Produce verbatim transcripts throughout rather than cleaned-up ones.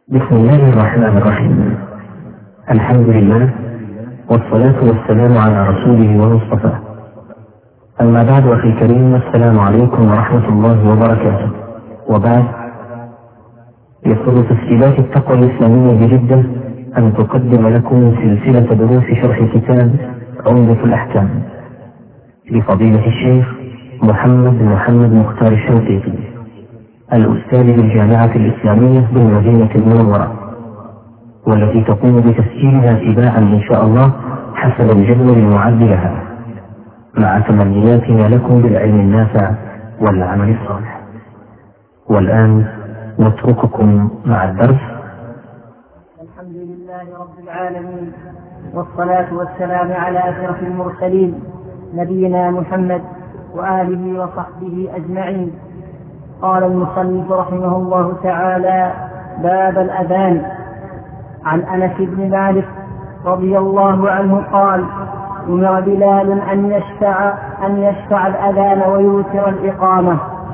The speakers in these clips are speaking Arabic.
بسم الله الرحمن الرحيم. الحمد لله والصلاة والسلام على رسوله ومصطفاه. أما بعد، أخي الكريم، السلام عليكم ورحمة الله وبركاته. وبعد، يسر تسجيلات التقوى الإسلامية بجدة أن تقدم لكم سلسلة دروس شرح كتاب عمدة الأحكام لفضيلة الشيخ محمد بن محمد مختار الشنقيطي، الأستاذ بالجامعة الإسلامية بالمدينة المنورة، والتي تقوم بتسجيلها تباعا إن شاء الله حسب الجدول المعد لها، مع تمنياتنا لكم بالعلم النافع والعمل الصالح. والآن نترككم مع الدرس. الحمد لله رب العالمين، والصلاة والسلام على أشرف المرسلين نبينا محمد وآله وصحبه أجمعين. قال المصنف رحمه الله تعالى: باب الأذان. عن أنس بن مالك رضي الله عنه قال: أمر بلال أن يشفع أن يشفع الأذان ويوتر الإقامة.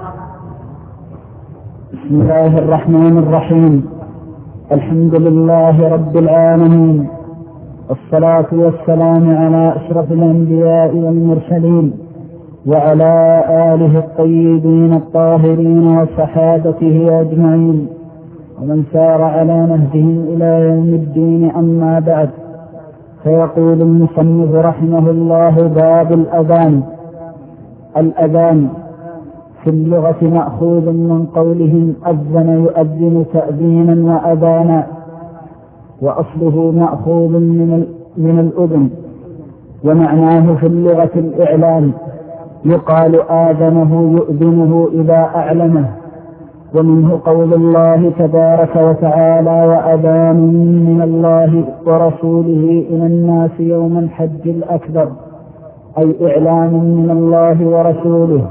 بسم الله الرحمن الرحيم. الحمد لله رب العالمين، والصلاة والسلام على أشرف الأنبياء والمرسلين، وعلى آله الطيبين الطاهرين وصحابته أجمعين، ومن سار على نهجهم إلى يوم الدين. أما بعد، فيقول المصنف رحمه الله: باب الأذان. الأذان في اللغة مأخوذ من قولهم أذن يؤذن تأذينا وأذانا، وأصله مأخوذ من من الأذن، ومعناه في اللغة الإعلان، يقال آذنه يؤذنه إذا أعلمه. ومنه قول الله تبارك وتعالى: وأذان من الله ورسوله إلى الناس يوم الحج الأكبر، أي إعلان من الله ورسوله.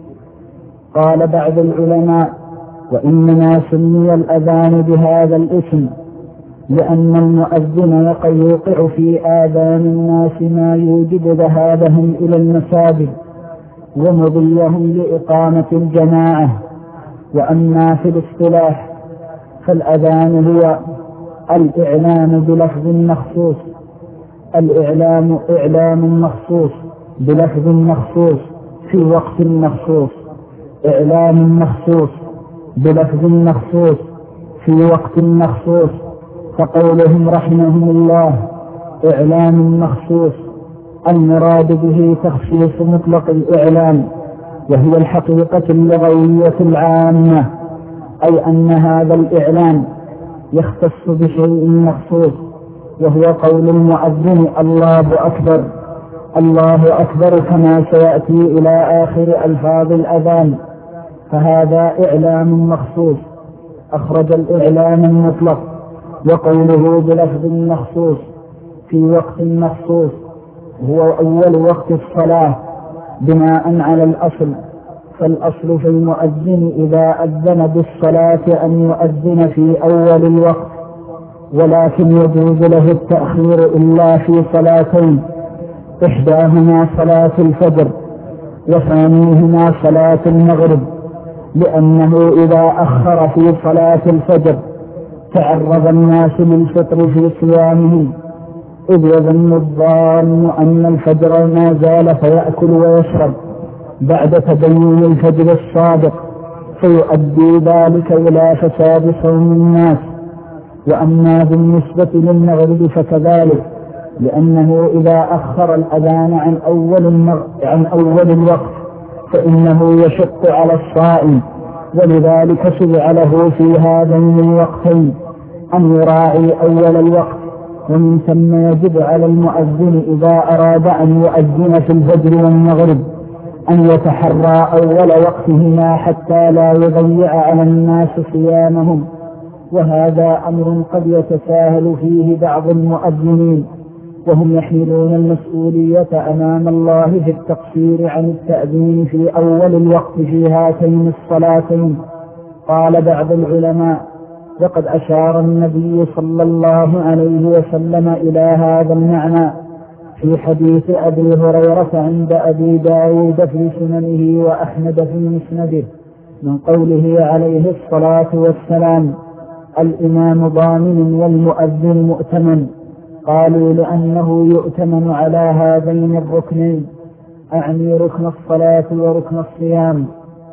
قال بعض العلماء: وإنما سمي الأذان بهذا الاسم لأن المؤذن يوقع في آذان الناس ما يوجب ذهابهم إلى المساجد ومضيهم لإقامة الجماعة. وأما في الاصطلاح فالأذان هو الإعلام بلفظ مخصوص الإعلام إعلام مخصوص بلفظ مخصوص في وقت مخصوص إعلام مخصوص بلفظ مخصوص في وقت مخصوص. فقولهم رحمهم الله إعلام مخصوص، المراد به تخصيص مطلق الإعلام، وهي الحقيقة اللغوية العامة، أي أن هذا الإعلام يختص بشيء مخصوص، وهو قول المؤذن: الله أكبر الله أكبر، كما سيأتي إلى آخر ألفاظ الأذان. فهذا إعلام مخصوص أخرج الإعلام المطلق، وقوله بلفظ مخصوص في وقت مخصوص هو أول وقت الصلاة بناء على الأصل. فالأصل في المؤذن إذا أذن بالصلاة أن يؤذن في أول الوقت، ولكن يجوز له التأخير إلا في صلاتين: إحداهما صلاة الفجر، وثانيهما صلاة المغرب، لأنه إذا أخر في صلاة الفجر تعرض الناس للفطر في صيامهم، إذ يظن الظان أن الفجر ما زال فيأكل ويشرب بعد تبين الفجر الصادق، فيؤدي ذلك إلى فساد صوم الناس. وأما بالنسبة للمغرب فكذلك، لأنه إذا أخر الأذان عن أول, المغ... عن أول الوقت فإنه يشق على الصائم، ولذلك شرع له في هذين الوقتين أن يراعي أول الوقت. ومن ثم يجب على المؤذن إذا أراد أن يؤذن في الفجر والمغرب أن يتحرى أول وقتهما حتى لا يضيع على الناس صيامهم، وهذا أمر قد يتساهل فيه بعض المؤذنين، وهم يحملون المسؤولية أمام الله في التقصير عن التأذين في أول الوقت في هاتين الصلاتين. قال بعض العلماء: وقد أشار النبي صلى الله عليه وسلم إلى هذا المعنى في حديث أبي هريرة عند أبي داود في سننه وأحمد في مسنده، من قوله عليه الصلاة والسلام: الإمام ضامن والمؤذن مؤتمن؟ قالوا لأنه يؤتمن على هذين الركنين، أعني ركن الصلاة وركن الصيام.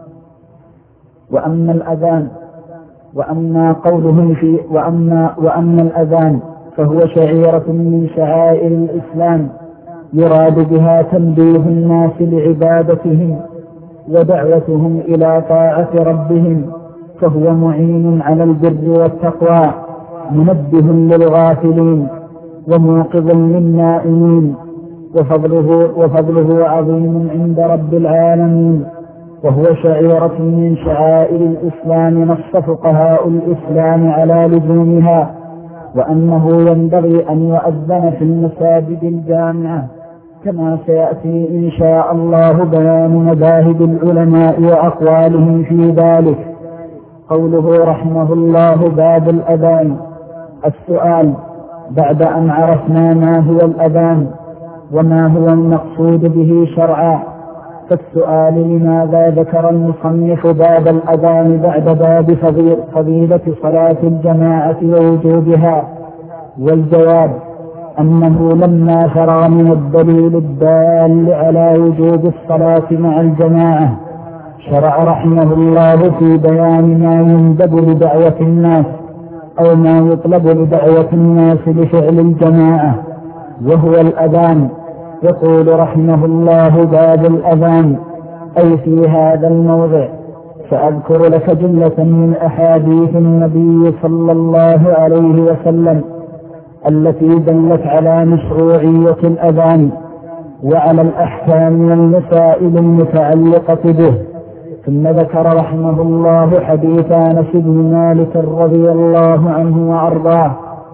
وأما الأذان وأما قولهم في وأما, وأما الأذان فهو شعيرة من شعائر الإسلام يراد بها تنبيه الناس لعبادتهم ودعوتهم إلى طاعة ربهم، فهو معين على البر والتقوى، منبه للغافلين وموقظ للنائمين، وفضله, وفضله عظيم عند رب العالمين، وهو شعيرة من شعائر الإسلام نص فقهاء الإسلام على لزومها، وأنه ينبغي أن يؤذن في المساجد الجامعة، كما سيأتي إن شاء الله بيان مذاهب العلماء وأقوالهم في ذلك. قوله رحمه الله باب الأذان. السؤال: بعد أن عرفنا ما هو الأذان وما هو المقصود به شرعا، فالسؤال: لماذا ذكر المصنف باب الأذان بعد باب فضيلة صلاة الجماعة ووجوبها؟ والجواب: أنه لما فرغ من الدليل الدال على وجوب الصلاة مع الجماعة شرع رحمه الله في بيان ما يندب لدعوة الناس أو ما يطلب لدعوة الناس لفعل الجماعة، وهو الأذان. يقول رحمه الله باب الأذان، أي في هذا الموضع سأذكر لك جملة من أحاديث النبي صلى الله عليه وسلم التي دلت على مشروعية الأذان وعلى الأحكام والمسائل المتعلقة به. ثم ذكر رحمه الله حديث أنس بن مالك رضي الله عنه وأرضاه،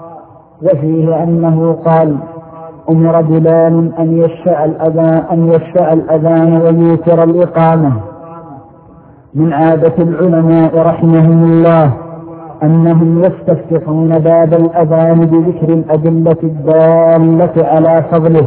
وفيه أنه قال: أمر بلال أن يشفع الأذان, أن يشفع الأذان ويوتر الإقامة. من عادة العلماء رحمهم الله أنهم يستفتحون باب الأذان بذكر الأدلة الدالة على فضله،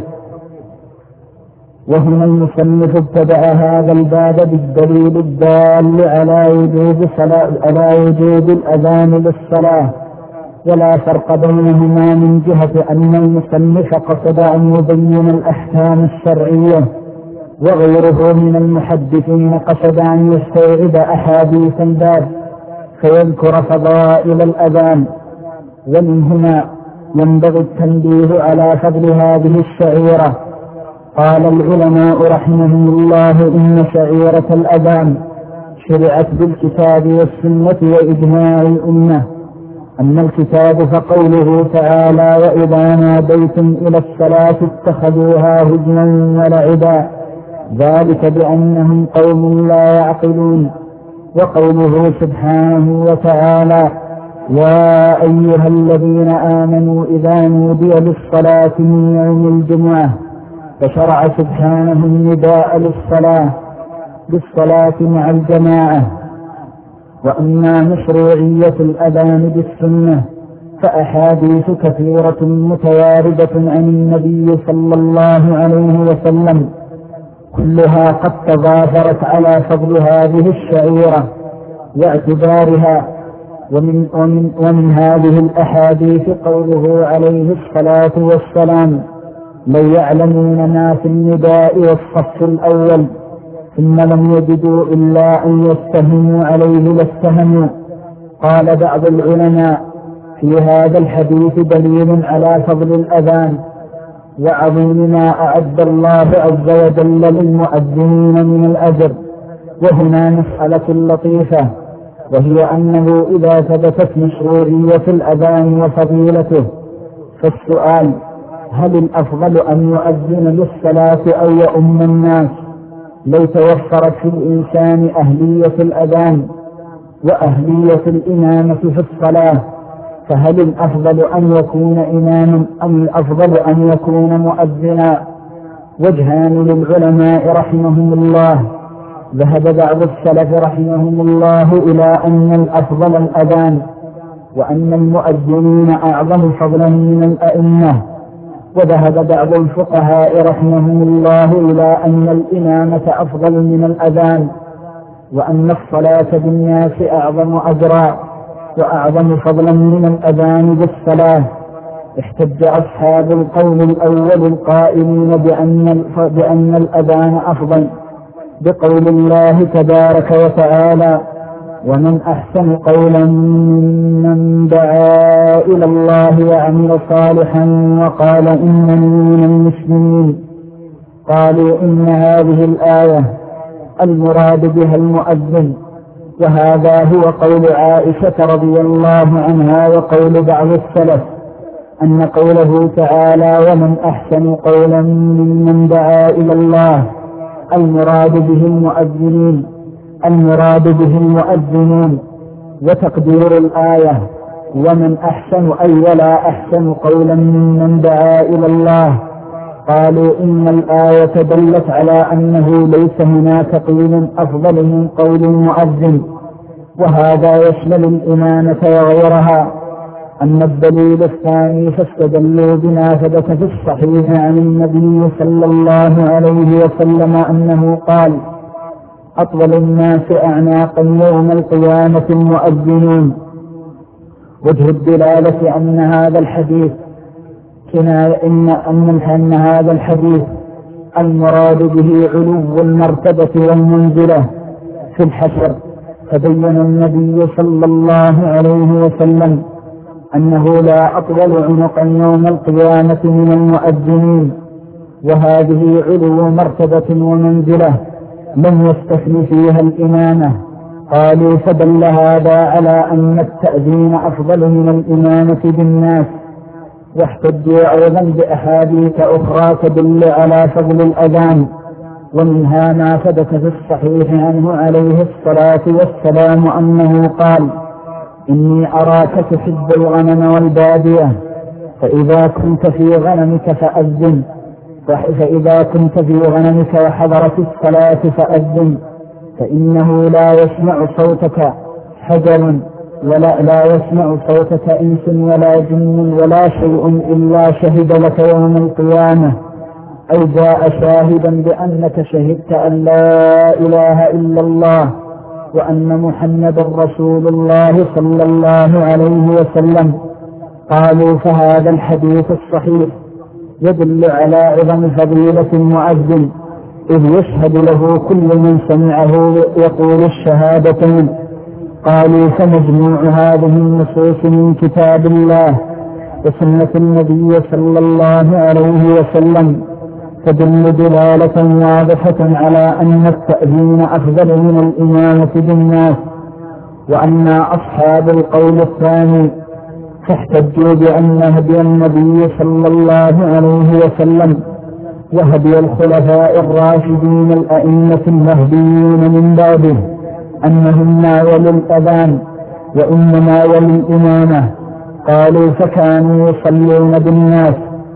وهنا المصنف ابتدأ هذا الباب بالدليل الدال على وجوب على وجوب الأذان للصلاة، ولا فرق بينهما من جهة أن المصنف قصد أن يبين الأحكام الشرعية، وغيره من المحدثين قصد أن يستوعب أحاديث الباب فيذكر فضائل الأذان. ومن هنا ينبغي التنبيه على فضل هذه الشعيرة. قال العلماء رحمهم الله: إن شعيرة الأذان شرعت بالكتاب والسنة وإجماع الأمة. أما الكتاب فقوله تعالى: وإذا ناديتم إلى الصلاة اتخذوها هزوا ولعبا، ذلك بأنهم قوم لا يعقلون. وقوله سبحانه وتعالى: يا أيها الذين آمنوا إذا نودي للصلاة من يوم الجمعة، فشرع سبحانه النداء للصلاة بالصلاة مع الجماعة. وأما مشروعية الأذان بالسنة فأحاديث كثيرة متواردة عن النبي صلى الله عليه وسلم كلها قد تضافرت على فضل هذه الشعيرة واعتبارها. ومن, ومن, ومن هذه الأحاديث قوله عليه الصلاة والسلام: لو يعلمون ما في النداء والصف الأول ثم لم يجدوا إلا أن يستهموا عليه لاستهموا. قال بعض العلماء: في هذا الحديث دليل على فضل الأذان وعظيم ما أعد الله عز وجل للمؤذنين من الأجر. وهنا مسألة لطيفة، وهي أنه إذا ثبتت مشروعية الأذان وفضيلته فالسؤال: هل الأفضل أن يؤذن للصلاة أو يؤم الناس؟ لو توفرت في الإنسان أهلية الأذان وأهلية الإمامة في الصلاة فهل الأفضل أن يكون إماما أم الأفضل أن يكون مؤذنا؟ وجهان للعلماء رحمهم الله. ذهب بعض السلف رحمهم الله إلى أن الأفضل الأذان، وأن المؤذنين أعظم فضلا من الأئمة. وذهب بعض الفقهاء رحمهم الله إلى أن الإمامة أفضل من الأذان، وأن الصلاة بالناس أعظم أجرا. وأعظم فضلا من الأذان بالصلاة. احتج أصحاب القول الأول القائلين بأن, بأن الأذان أفضل بقول الله تبارك وتعالى: ومن أحسن قولا ممن دعا إلى الله وعمل صالحا وقال إنني من المسلمين. قالوا إن هذه الآية المراد بها المؤذن، وهذا هو قول عائشة رضي الله عنها وقول بعض السلف، أن قوله تعالى: ومن أحسن قولا ممن دعا إلى الله، المراد به المؤذنين المراد به المؤذنون. وتقدير الآية ومن أحسن أي ولا أحسن قولا ممن دعا إلى الله، قالوا إن الآية دلت على أنه ليس هناك قيل أفضل من قول المؤذن، وهذا يشمل الإمامة وغيرها. أما الدليل الثاني فاستدلوا بما ثبت في الصحيح عن النبي صلى الله عليه وسلم أنه قال: أطول الناس أعناقا يوم القيامة المؤذنون. وجه الدلالة أن هذا الحديث كنا إن أن أن هذا الحديث المراد به علو المرتبة والمنزلة في الحشر، فبين النبي صلى الله عليه وسلم أنه لا أطول عنقا يوم القيامة من المؤذنين، وهذه علو مرتبة ومنزلة لم يستثن فيها الإمامة. قالوا فدل هذا على أن التأذين أفضل من الإمامة بالناس. واحتجوا أيضا بأحاديث أخرى تدل على فضل الأذان، ومنها ما ثبت في الصحيح عنه عليه الصلاة والسلام أنه قال: إني أراك تحب الغنم والبادية، فإذا كنت في غنمك فأذن، فإذا كنت في غنمك وحضرت الصلاة فأذن، فإنه لا يسمع صوتك حجر ولا لا يسمع صوتك إنس ولا جن ولا شيء إلا شهد لك يوم القيامة، أي جاء شاهدا بأنك شهدت أن لا إله إلا الله وأن محمد رسول الله صلى الله عليه وسلم. قالوا فهذا الحديث الصحيح يدل على عظم فضيلة المؤذن، إذ يشهد له كل من سمعه يقول الشهادتين. قالوا فمجموع هذه النصوص من كتاب الله وسنة النبي صلى الله عليه وسلم تدل دلالة واضحة على أن التأذين أفضل من الإمامة بالناس. وأن أصحاب القول الثاني فاحتجوا بأن هدي النبي صلى الله عليه وسلم وهدي الخلفاء الراشدين الأئمة المهديين من بعده أنهم ما ولوا الأذان وإنما ولوا الإمامة. قالوا فكانوا يصلون بالناس،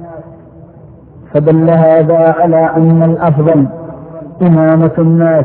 فدل هذا على أن الأفضل إمامة الناس.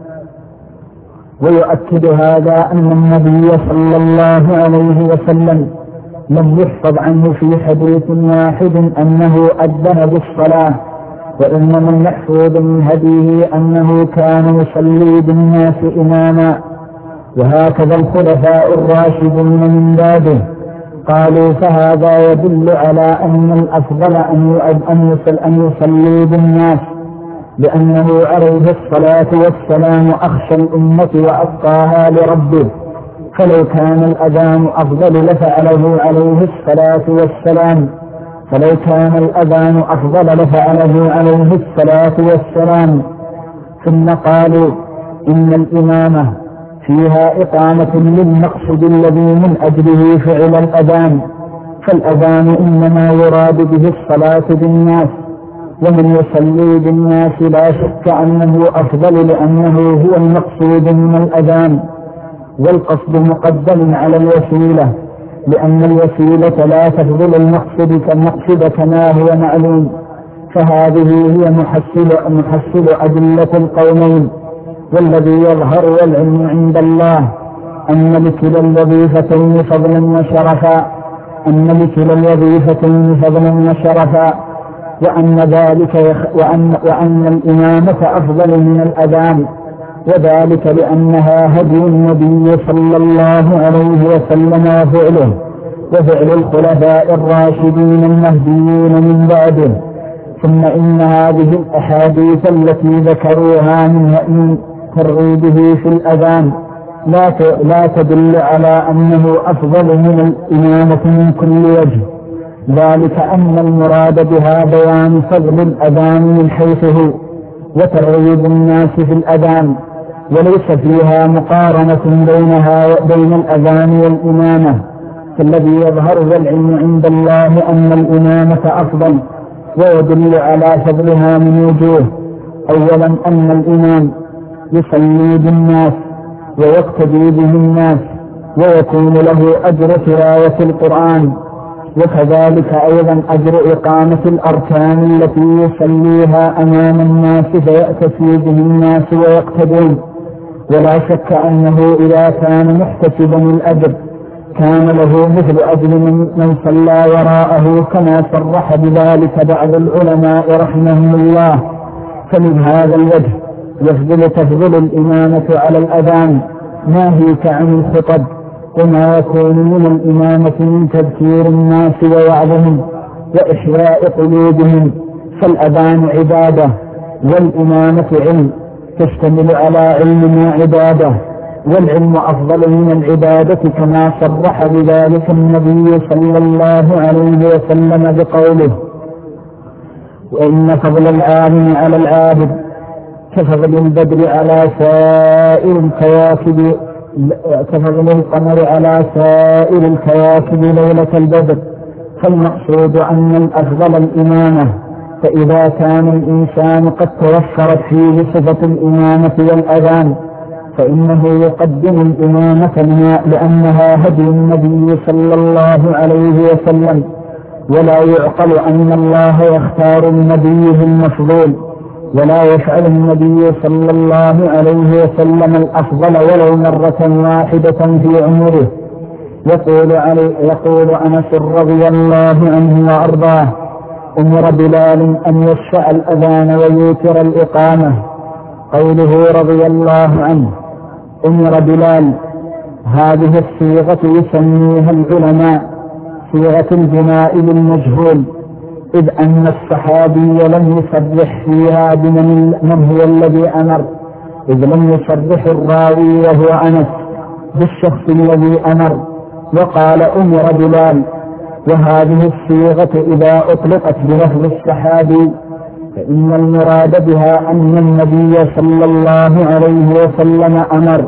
ويؤكد هذا أن النبي صلى الله عليه وسلم لم يحفظ عنه في حديث واحد أنه أذن بالصلاة، وإنما المحفوظ من هديه أنه كان يصلي بالناس إماما، وهكذا الخلفاء الراشدون من بعده. قالوا فهذا يدل على أن الأفضل أن يصلي بالناس، لأنه عليه الصلاة والسلام أخشى الأمة وأتقاها لربه، فلو كان الأذان أفضل لفعله عليه الصلاة والسلام فلو كان الأذان أفضل لفعله عليه الصلاة والسلام. ثم قالوا إن الإمامة فيها إقامة للمقصد الذي من أجله فعل الأذان، فالأذان إنما يراد به الصلاة بالناس، ومن يصلي بالناس لا شك أنه أفضل لأنه هو المقصود من الأذان. والقصد مقدم على الوسيلة، لأن الوسيلة لا تفضل المقصد كالمقصد كما هو معلوم. فهذه هي محصل, محصل أدلة القومين. والذي يظهر والعلم عند الله أن لكلا الوظيفتين فضلا وشرفا أن لكلا الوظيفتين فضلا وشرفا وأن ذلك يخ وأن, وأن الإمامة أفضل من الأذان، وذلك لأنها هدي النبي صلى الله عليه وسلم وفعله وفعل الخلفاء الراشدين المهديين من بعده. ثم إن هذه الأحاديث التي ذكروها من ترغيبه في الأذان لا لا تدل على أنه أفضل من الإمامة من كل وجه، ذلك أن المراد بها بيان فضل الأذان من حيث هو وترغيب الناس في الأذان، وليس فيها مقارنة بينها وبين الأذان والإمامة. فالذي يظهر والعلم عند الله أن الإمامة أفضل، ويدل على فضلها من وجوه. أولا أن الإمام يصلي بالناس ويقتدي به الناس ويكون له أجر تلاوة القرآن، وكذلك أيضا أجر إقامة الأركان التي يصليها أمام الناس فيأتسي به الناس ويقتدون. ولا شك أنه إذا كان محتسبا الأجر كان له مثل أجر من صلى وراءه، كما صرح بذلك بعض العلماء رحمهم الله. فمن هذا الوجه يفضل تفضل الإمامة على الأذان ناهيك عن الخطب وما يكون من الإمامة من تذكير الناس ووعظهم وإحياء قلوبهم. فالأذان عبادة والإمامة علم تشتمل على علم وعبادة، والعلم أفضل من العبادة كما صرح بذلك النبي صلى الله عليه وسلم بقوله: وإن فضل العالم على العابد كفضل البدر على سائر الكواكب كفضل القمر على سائر الكواكب ليلة البدر. فالمقصود أن الأفضل الإمامة، فإذا كان الإنسان قد توفرت فيه صفة الإمامة والأذان فإنه يقدم الإمامة لأنها هدي النبي صلى الله عليه وسلم، ولا يعقل أن الله يختار النبي المفضول، ولا يفعل النبي صلى الله عليه وسلم الأفضل ولو مرة واحدة في عمره. يقول, علي يقول أنس رضي الله عنه وأرضاه: أمر بلال أن يشفع الأذان ويوتر الإقامة. قوله رضي الله عنه أمر بلال، هذه الصيغة يسميها العلماء صيغة البناء للمجهول، إذ أن الصحابي لم يصرح فيها بمن من هو الذي أمر، إذ لم يصرح الراوي وهو أنس بالشخص الذي أمر، وقال أمر بلال. وهذه الصيغة إذا أطلقت بلفظ الصحابي فإن المراد بها أن النبي صلى الله عليه وسلم أمر،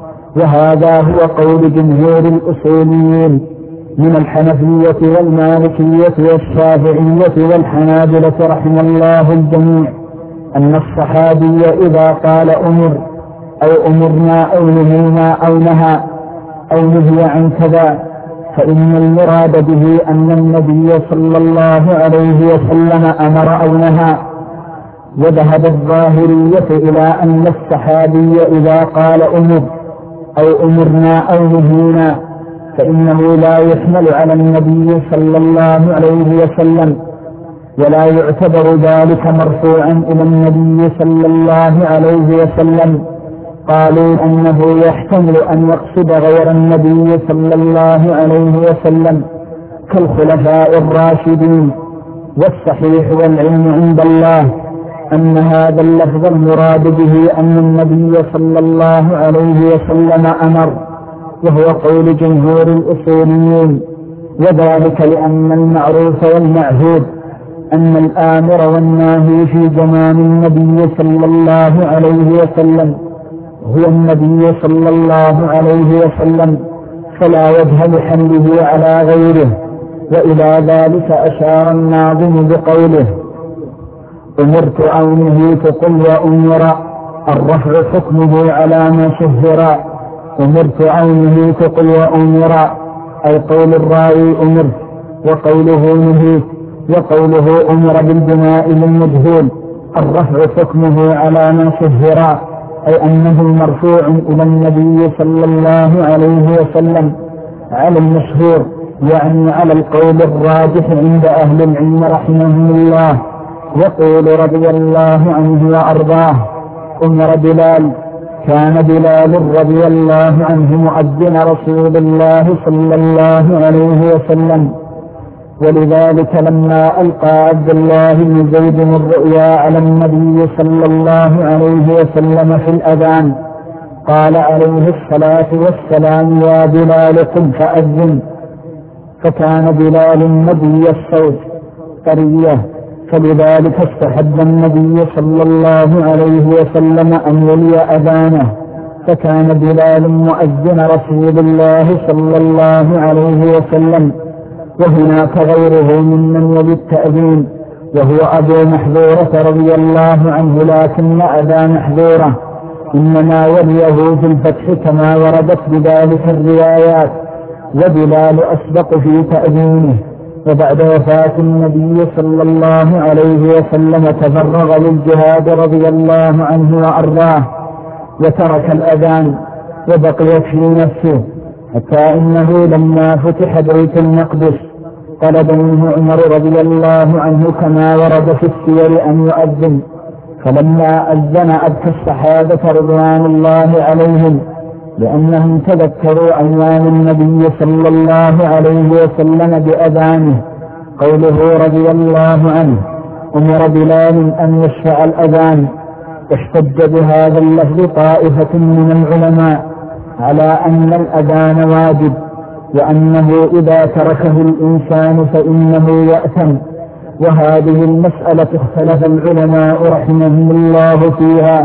وهذا هو قول جمهور الأصوليين من الحنفية والمالكية والشافعية والحنابلة رحم الله الجميع، أن الصحابي إذا قال أمر أو أمرنا أو نهينا أو نهى أو نهي عن كذا فإن المراد به أن النبي صلى الله عليه وسلم أمر أو نهى. وذهب الظاهرية إلى أن الصحابي إذا قال أمر أو أمرنا أو نهينا فإنه لا يحمل على النبي صلى الله عليه وسلم، ولا يعتبر ذلك مرفوعا إلى النبي صلى الله عليه وسلم. قالوا أنه يحتمل أن يقصد غير النبي صلى الله عليه وسلم كالخلفاء الراشدين. والصحيح والعلم عند الله أن هذا اللفظ المراد به أن النبي صلى الله عليه وسلم أمر، وهو قول جمهور الأصوليين، وذلك لأن المعروف والمعهود أن الآمر والناهي في زمان النبي صلى الله عليه وسلم هو النبي صلى الله عليه وسلم، فلا وجه لحمله على غيره. وإلى ذلك أشار الناظم بقوله: أمرت أو نهيت قل وأمر، الرفع حكمه على ما شهر. أمرت أو نهيت قل وأمر، أي قول الراوي أمرت وقوله نهيت، وقوله أمر بالبناء للمجهول. الرفع حكمه على ما شهر، أي أنه مرفوع إلى النبي صلى الله عليه وسلم على المشهور، يعني على القول الراجح عند أهل العلم رحمهم الله. يقول رضي الله عنه وأرضاه: أمر بلال، كان بلال رضي الله عنه مؤذن رسول الله صلى الله عليه وسلم، ولذلك لما ألقى عبد الله بن زيد الرؤيا على النبي صلى الله عليه وسلم في الأذان قال عليه الصلاة والسلام: يا بلال قم فأذن. فكان بلال نبي الصوت قرية، فلذلك استحب النبي صلى الله عليه وسلم أن يلي أذانه، فكان بلال مؤذن رسول الله صلى الله عليه وسلم. وهناك غيره ممن يلي التأذين وهو أبو محذورة رضي الله عنه، لكن أبا محذورة إنما وليه في الفتح كما وردت بذلك الروايات، وبلال أسبق في تأذينه. وبعد وفاة النبي صلى الله عليه وسلم تفرغ للجهاد رضي الله عنه وأرضاه وترك الأذان وبقيت في نفسه، حتى إنه لما فتح بيت المقدس طلب منه عمر رضي الله عنه كما ورد في السير أن يؤذن، فلما أذن أبكى الصحابة رضوان الله عليهم لأنهم تذكروا أيام النبي صلى الله عليه وسلم بأذانه. قوله رضي الله عنه: أمر بلال أن يشفع الأذان، احتج بهذا اللفظ طائفة من العلماء على أن الأذان واجب، وأنه إذا تركه الإنسان فإنه يأثم. وهذه المسألة اختلف العلماء رحمهم الله فيها،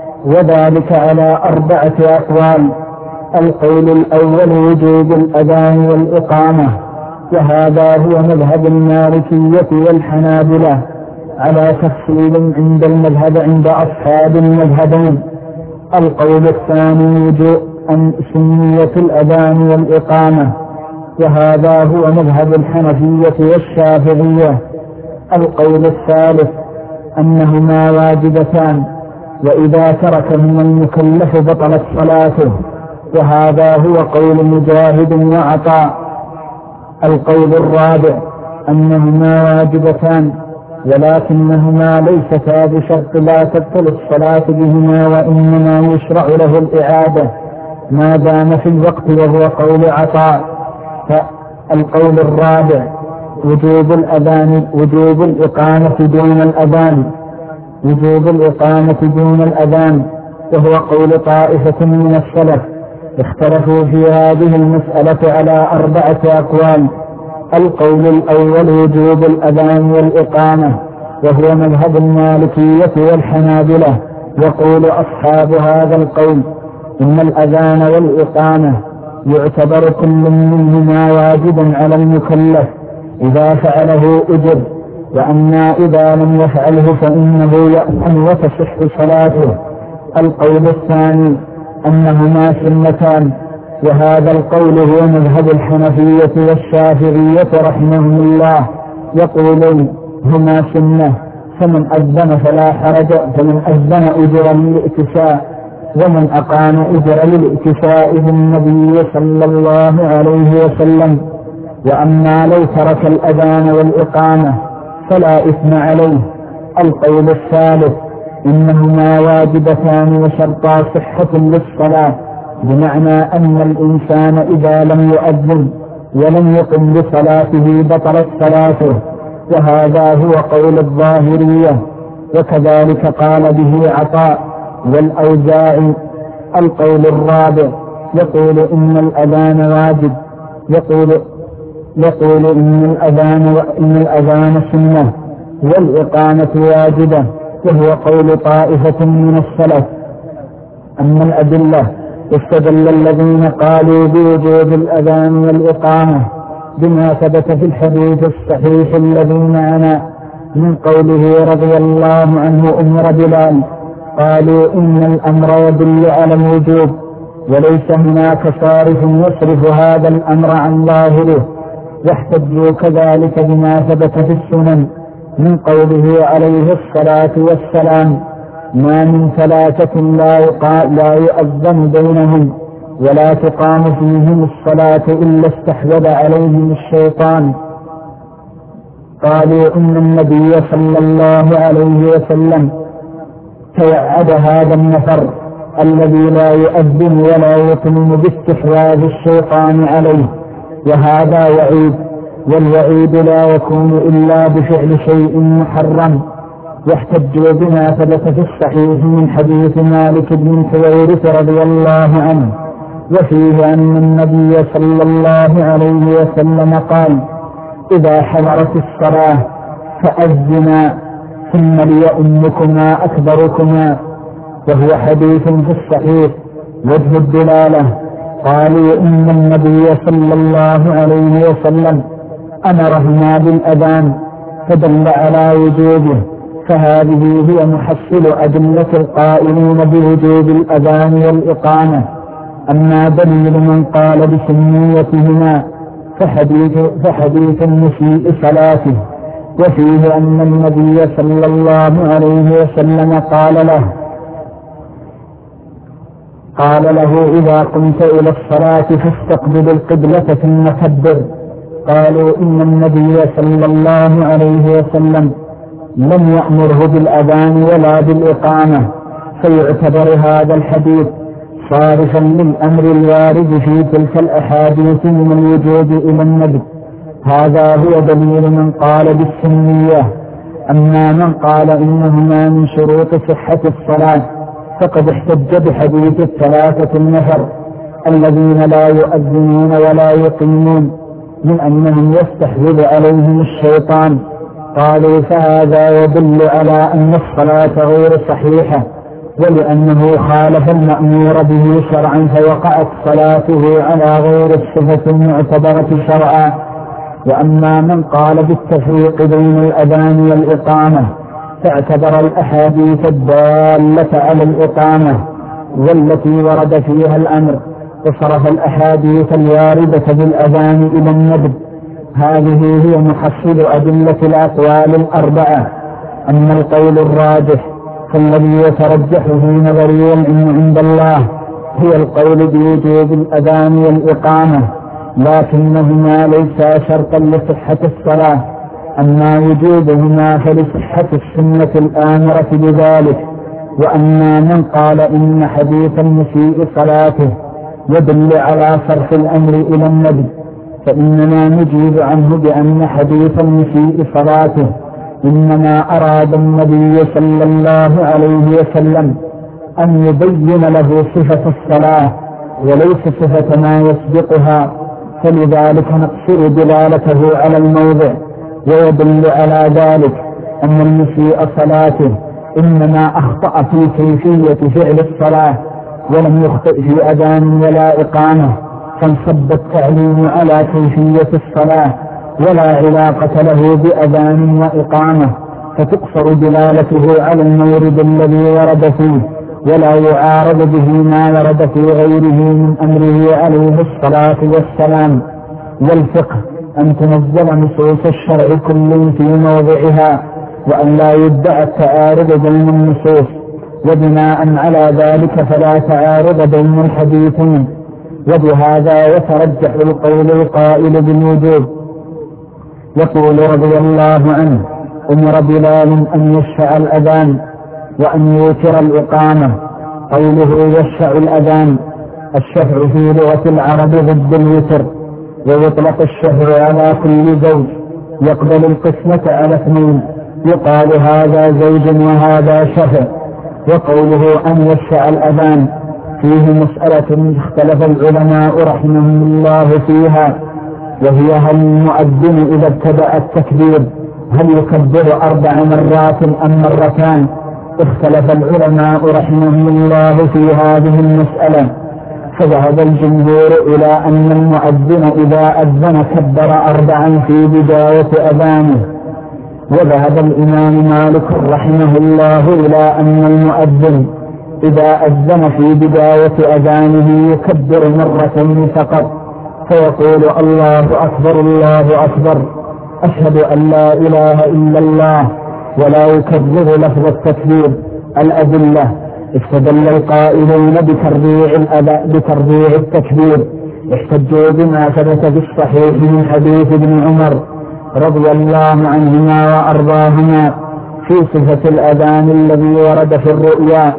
وذلك على أربعة أقوال. القول الأول وجوب الأذان والإقامة، وهذا هو مذهب المالكية والحنابلة على تفصيل عند المذهب عند أصحاب المذهبين. القول الثاني وجوب أن سنية الأذان والإقامة، وهذا هو مذهب الحنفية والشافعية. القول الثالث أنهما واجبتان، وإذا تركهما المكلف بطلت صلاته، وهذا هو قول مجاهد وعطاء. القول الرابع أنهما واجبتان ولكنهما ليستا بشرط لا تبطل الصلاة بهما، وإنما يشرع له الإعادة ما دام في الوقت، وهو قول عطاء. فالقول الرابع وجوب الأذان وجوب الإقامة دون الأذان وجوب الإقامة دون الأذان وهو قول طائفة من السلف. اختلفوا في هذه المسألة على أربعة أقوال. القول الأول وجوب الأذان والإقامة، وهو مذهب المالكية والحنابلة. يقول أصحاب هذا القول إن الأذان والإقامة يعتبر كل منهما واجبا على المكلف إذا فعله أجر، وأما إذا لم يفعله فإنه يأثم وتصح صلاته. القول الثاني أنهما سنتان، وهذا القول هو مذهب الحنفية والشافعية رحمهم الله، يقولون هما سنة، فمن أذن فلا حرج، فمن أذن أجر للإكساء، ومن أقام أجر للإكساء بالنبي صلى الله عليه وسلم. وأما لو ترك الأذان والإقامة فلا إثم عليه. القول الثالث إنهما واجبتان وشرطا صحة للصلاة، بمعنى أن الإنسان إذا لم يؤذن ولم يقم بصلاته بطلت صلاته، وهذا هو قول الظاهرية، وكذلك قال به عطاء والأوزاعي. القول الرابع يقول إن الأذان واجب، يقول يقول إن الأذان وإن الأذان سنة والإقامة واجبة، وهو قول طائفة من السلف. أما الأدلة استدل الذين قالوا بوجوب الأذان والإقامة بما ثبت في الحديث الصحيح الذي معنا من قوله رضي الله عنه أمر بلال، قالوا إن الأمر يدل على الوجوب، وليس هناك صارف يصرف هذا الأمر عن ظاهره. واحتجوا كذلك بما ثبت في السنن من قوله عليه الصلاة والسلام: ما من ثلاثة لا, لا يؤذن بينهم ولا تقام فيهم الصلاة إلا استحوذ عليهم الشيطان. قالوا إن النبي صلى الله عليه وسلم توعد هذا النفر الذي لا يؤذن ولا يطمن باستحواذ الشيطان عليه، وهذا وعيد، والوعيد لا يكون إلا بفعل شيء محرم. واحتجوا بما ثبت في الصحيح من حديث مالك بن حويرث رضي الله عنه، وفيه أن النبي صلى الله عليه وسلم قال: إذا حضرت الصلاة فأذنا ثم ليؤمكما أكبركما. وهو حديث في الصحيح. وجه الدلالة: قالوا إن النبي صلى الله عليه وسلم أمرهما بالأذان فدل على وجوبه، فهذه هي محصل أدلة القائلين بوجوب الأذان والإقامة. أما دليل من قال بسنيتهما فحديث, فحديث مسيء صلاته، وفيه أن النبي صلى الله عليه وسلم قال له قال له إذا قمت إلى الصلاة فاستقبل القبلة ثم كبر. قالوا إن النبي صلى الله عليه وسلم لم يأمره بالأذان ولا بالإقامة، فيعتبر هذا الحديث صارفا للأمر الوارد في تلك الأحاديث من الوجوب إلى الندب. هذا هو دليل من قال بالسنية. أما من قال إنهما من شروط صحة الصلاة فقد احتج بحديث الثلاثة النفر الذين لا يؤذنون ولا يقيمون من أنهم يستحوذ عليهم الشيطان. قالوا فهذا يدل على أن الصلاة غير صحيحة، ولأنه خالف المأمور به شرعا فوقعت صلاته على غير الصفة المعتبرة شرعا. وأما من قال بالتفريق بين الأذان والإقامة فاعتبر الأحاديث الدالة على الإقامة والتي ورد فيها الأمر، وصرف الأحاديث الواردة بالأذان إلى الندب. هذه هي محصل أدلة الأقوال الأربعة. أما القول الراجح فالذي يترجح في نظري والعلم عند الله هو القول بوجوب الأذان والإقامة، لكنهما ليسا شرطا لصحة الصلاة. أما وجوبهما فلصحة السنة الآمرة بذلك. وأما من قال إن حديث المسيء صلاته يدل على صرف الأمر إلى الندب فإننا نجيب عنه بأن حديث المسيء صلاته إنما أراد النبي صلى الله عليه وسلم أن يبين له صفة الصلاة وليس صفة ما يسبقها، فلذلك نقصر دلالته على الموضع. ويدل على ذلك أن المسيء صلاته إنما أخطأ في كيفية فعل الصلاة ولم يخطئ في أذان ولا إقامة، فانصب التعليم على كيفية الصلاة ولا علاقة له بأذان وإقامة، فتقصر دلالته على المورد الذي ورد فيه ولا يعارض به ما ورد في غيره من أمره عليه الصلاة والسلام. والفقه أن تنزل نصوص الشرع كل في موضعها وأن لا يدعى التعارض بين النصوص، وبناء على ذلك فلا تعارض بين الحديثين. وبهذا يترجح القول القائل بالوجوب. يقول رضي الله عنه: أمر بلال أن يشفع الأذان وأن يوتر الإقامة. قوله يشفع الأذان، الشفع في لغة العرب ضد الوتر، ويطلق الشفع على كل زوج يقبل القسمة على اثنين، يقال هذا زوج وهذا شفع. وقوله أن يشفع الأذان فيه مسألة اختلف العلماء رحمهم الله فيها، وهي هل المؤذن إذا ابتدأ التكبير هل يكبر أربع مرات أم مرتان؟ اختلف العلماء رحمهم الله في هذه المسألة، فذهب الجمهور إلى أن المؤذن إذا أذن كبر أربعا في بداية أذانه. وذهب الإمام مالك رحمه الله إلى أن المؤذن إذا أذن في بداية أذانه يكبر مرتين فقط، فيقول الله أكبر الله أكبر أشهد أن لا إله إلا الله، ولا يكرر لفظ التكبير. الأدلة: استدل القائلون بتربيع التكبير احتجوا بما ثبت في الصحيح من حديث ابن عمر رضي الله عنهما وأرضاهما في صفة الأذان الذي ورد في الرؤيا،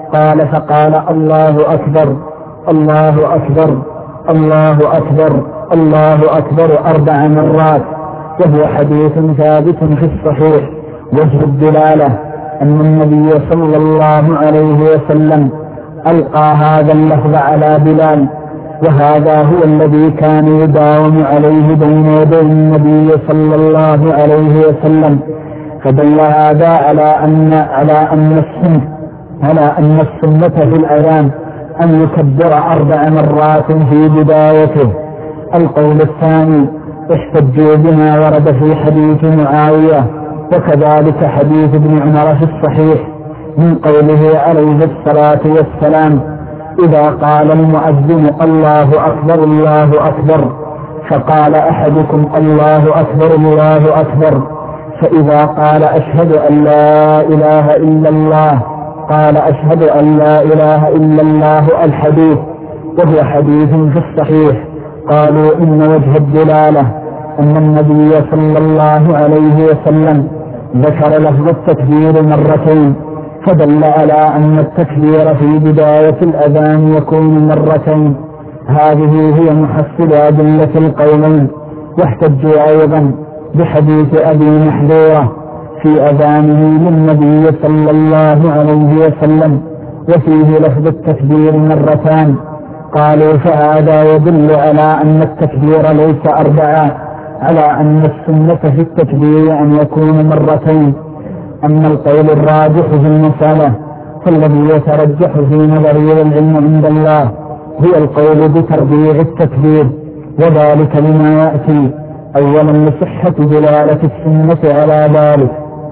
قال فقال الله أكبر الله أكبر الله أكبر الله أكبر أربع مرات. وهو حديث ثابت في الصحيح. وجه الدلالة أن النبي صلى الله عليه وسلم ألقى هذا اللفظ على بلال، وهذا هو الذي كان يداوم عليه بين يدي النبي صلى الله عليه وسلم. فدل هذا على أن على أن السنة على أن السنة في الأذان أن يكبر أربع مرات في بدايته. القول الثاني احتجوا بما ورد في حديث معاوية وكذلك حديث ابن عمر في الصحيح من قوله عليه الصلاة والسلام: إذا قال المؤذن الله أكبر الله أكبر فقال أحدكم الله أكبر الله أكبر، فإذا قال أشهد أن لا إله إلا الله قال أشهد أن لا إله إلا الله الحديث. وهو حديث في الصحيح. قالوا إن وجه الدلالة أن النبي صلى الله عليه وسلم ذكر لفظ التكبير مرتين، فدل على أن التكبير في بداية الأذان يكون مرتين. هذه هي محصل أدلة القولين. واحتجوا أيضا بحديث أبي محذورة في أذانه للنبي صلى الله عليه وسلم وفيه لفظ التكبير مرتان. قالوا فهذا يدل على أن التكبير ليس أربعة، على أن السنة في التكبير أن يكون مرتين. أما القول الراجح في المسألة فالذي يترجح في نظري العلم عند الله هو القول بتربيع التكبير، وذلك لما يأتي: أولا لصحة دلالة السنة على ذلك،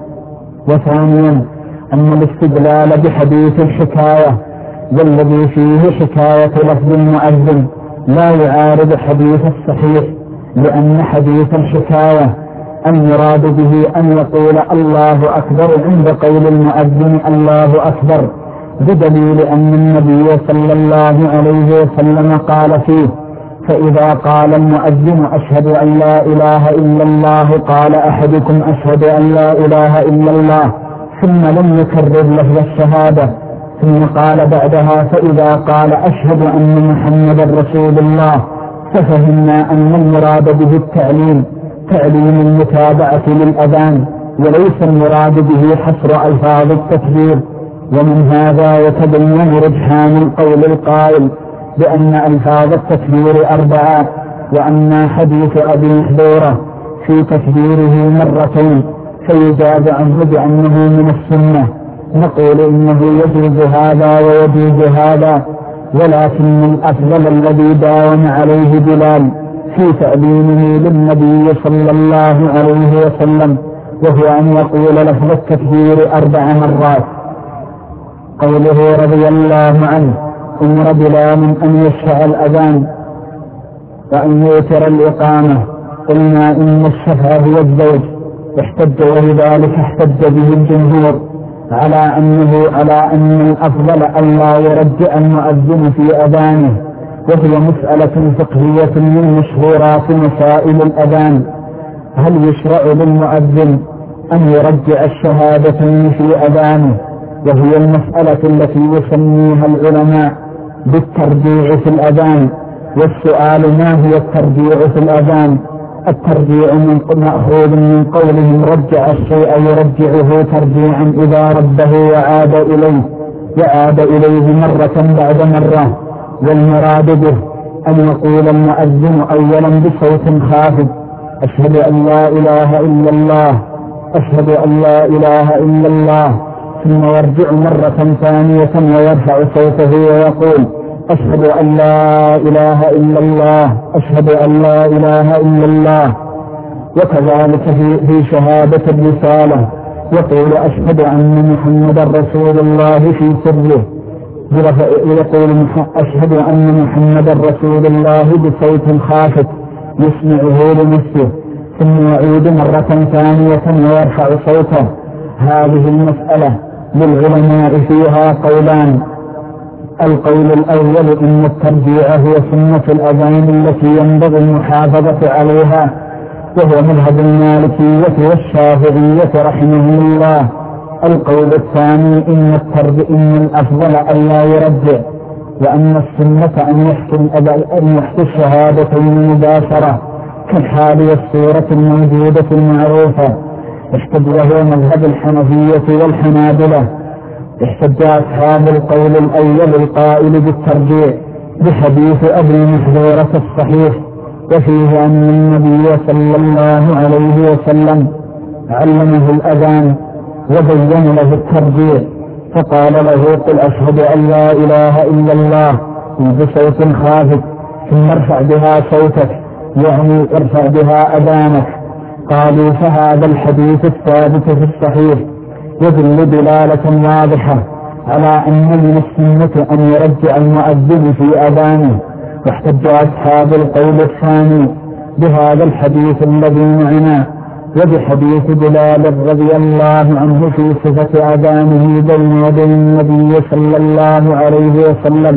وثانيا أن الاستدلال بحديث الحكاية والذي فيه حكاية لفظ المؤذن لا يعارض حديث الصحيح، لأن حديث الحكاية المراد به أن يقول الله أكبر عند قول المؤذن الله أكبر، بدليل أن النبي صلى الله عليه وسلم قال فيه: فإذا قال المؤذن أشهد أن لا إله إلا الله قال أحدكم أشهد أن لا إله إلا الله، ثم لم يكرر لفظ الشهادة، ثم قال بعدها: فإذا قال أشهد أن محمدا رسول الله، ففهمنا أن المراد به التعليم، تعليم المتابعة للأذان، وليس المراد به حصر ألفاظ التكبير. ومن هذا يتبين رجحان القول القائل بأن ألفاظ التكبير أربعة، وأن حديث أبي محذورة في تكبيره مرتين فيجاب عنه بأنه من السنة. نقول إنه يجوز هذا ويجوز هذا، ولكن الأفضل الذي داوم عليه بلال في تأليمه للنبي صلى الله عليه وسلم، وهو أن يقول لفظ التكبير أربع مرات. قوله رضي الله عنه: أمر بلال أن يشفع الأذان وأن يوتر الإقامة. قلنا إن الشفع هو الزوج، احتج ولذلك احتج به الجمهور على أنه على أن الأفضل أن لا يرجع المؤذن في أذانه، وهي مسألة فقهية من مشهورات مسائل الأذان: هل يشرع للمؤذن أن يرجع الشهادتين في أذانه؟ وهي المسألة التي يسميها العلماء بالترجيع في الأذان. والسؤال: ما هي الترجيع في الأذان؟ الترجيع من مأخوذ من قولهم رجع الشيء يرجعه ترجيعا إذا رده وعاد إليه وعاد إليه مرة بعد مرة. والمراد به أن يقول المؤذن أولا بصوت خافت: أشهد أن لا إله إلا الله، أشهد أن لا إله إلا الله، ثم يرجع مرة ثانية ويرفع صوته ويقول: أشهد أن لا إله إلا الله، أشهد أن لا إله إلا الله. وكذلك في, في شهادة الرسالة يقول: أشهد أن محمدا رسول الله في سره، ويقول: أشهد أن محمدا رسول الله بصوت خافت يسمعه لنفسه، ثم يعيد مرة ثانية ويرفع صوته. هذه المسألة للعلماء فيها قولان: القول الأول إن الترجيع هو سنة الأذان التي ينبغي المحافظة عليها، وهو مذهب المالكية والشافعية رحمهم الله، القول الثاني إن الترج إن الأفضل ألا يرجع، وأن السنة أن يحكم أن يحكي الشهادتين مباشرة كالحال والصورة الموجودة المعروفة. احتج له مذهب الحنفية والحنابلة. احتج أصحاب القول الأول القائل بالترجيع بحديث أبي محذورة الصحيح، وفيه أن النبي صلى الله عليه وسلم علمه الأذان وبين له الترجيع، فقال له قل أشهد أن لا إله إلا الله بصوت خافت ثم ارفع بها صوتك، يعني ارفع بها أذانك. قالوا فهذا الحديث الثابت في الصحيح يدل دلالة واضحة على أن من السنة أن يرجع المؤذن في أذانه. واحتج أصحاب القول الثاني بهذا الحديث الذي معنا وبحديث بلال رضي الله عنه في صفة أذانه بين يدي النبي صلى الله عليه وسلم،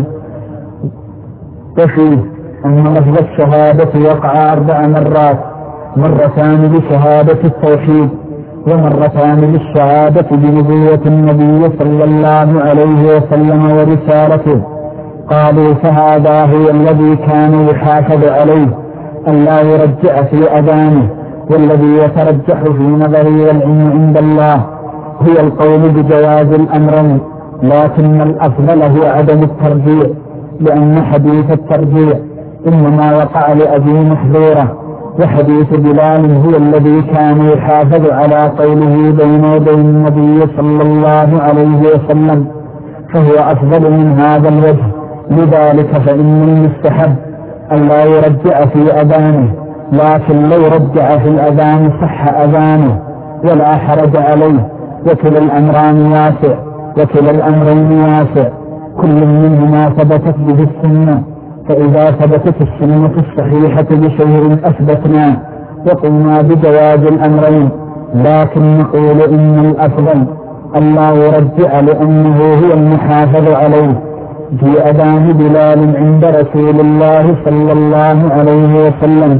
وفيه أن لفظ الشهادة وقع أربع مرات، مرتان بشهادة التوحيد ومرتان بالشهادة بنبوة النبي صلى الله عليه وسلم ورسالته. قالوا فهذا هو الذي كان يحافظ عليه ألا يرجع في أذانه، والذي يترجح في نظري والعلم عند الله هو القول بجواز الأمرين، لكن الأفضل هو عدم الترجيع، لأن حديث الترجيع إنما وقع لأبي محذورة، وحديث بلال هو الذي كان يحافظ على قوله بين يدي النبي صلى الله عليه وسلم، فهو أفضل من هذا الوجه. لذلك فإن المستحب ألا يرجع في أذانه، لكن لو رجع في الأذان صح أذانه ولا حرج عليه، وكلا الأمران واسع وكلا الأمرين واسع، كل منهما ثبتت به السنة، فإذا ثبتت السنة الصحيحة بشيء أثبتنا وقلنا بجواز الأمرين، لكن نقول إن الأفضل ألا يرجع لأنه هو المحافظ عليه. في أذان بلال عند رسول الله صلى الله عليه وسلم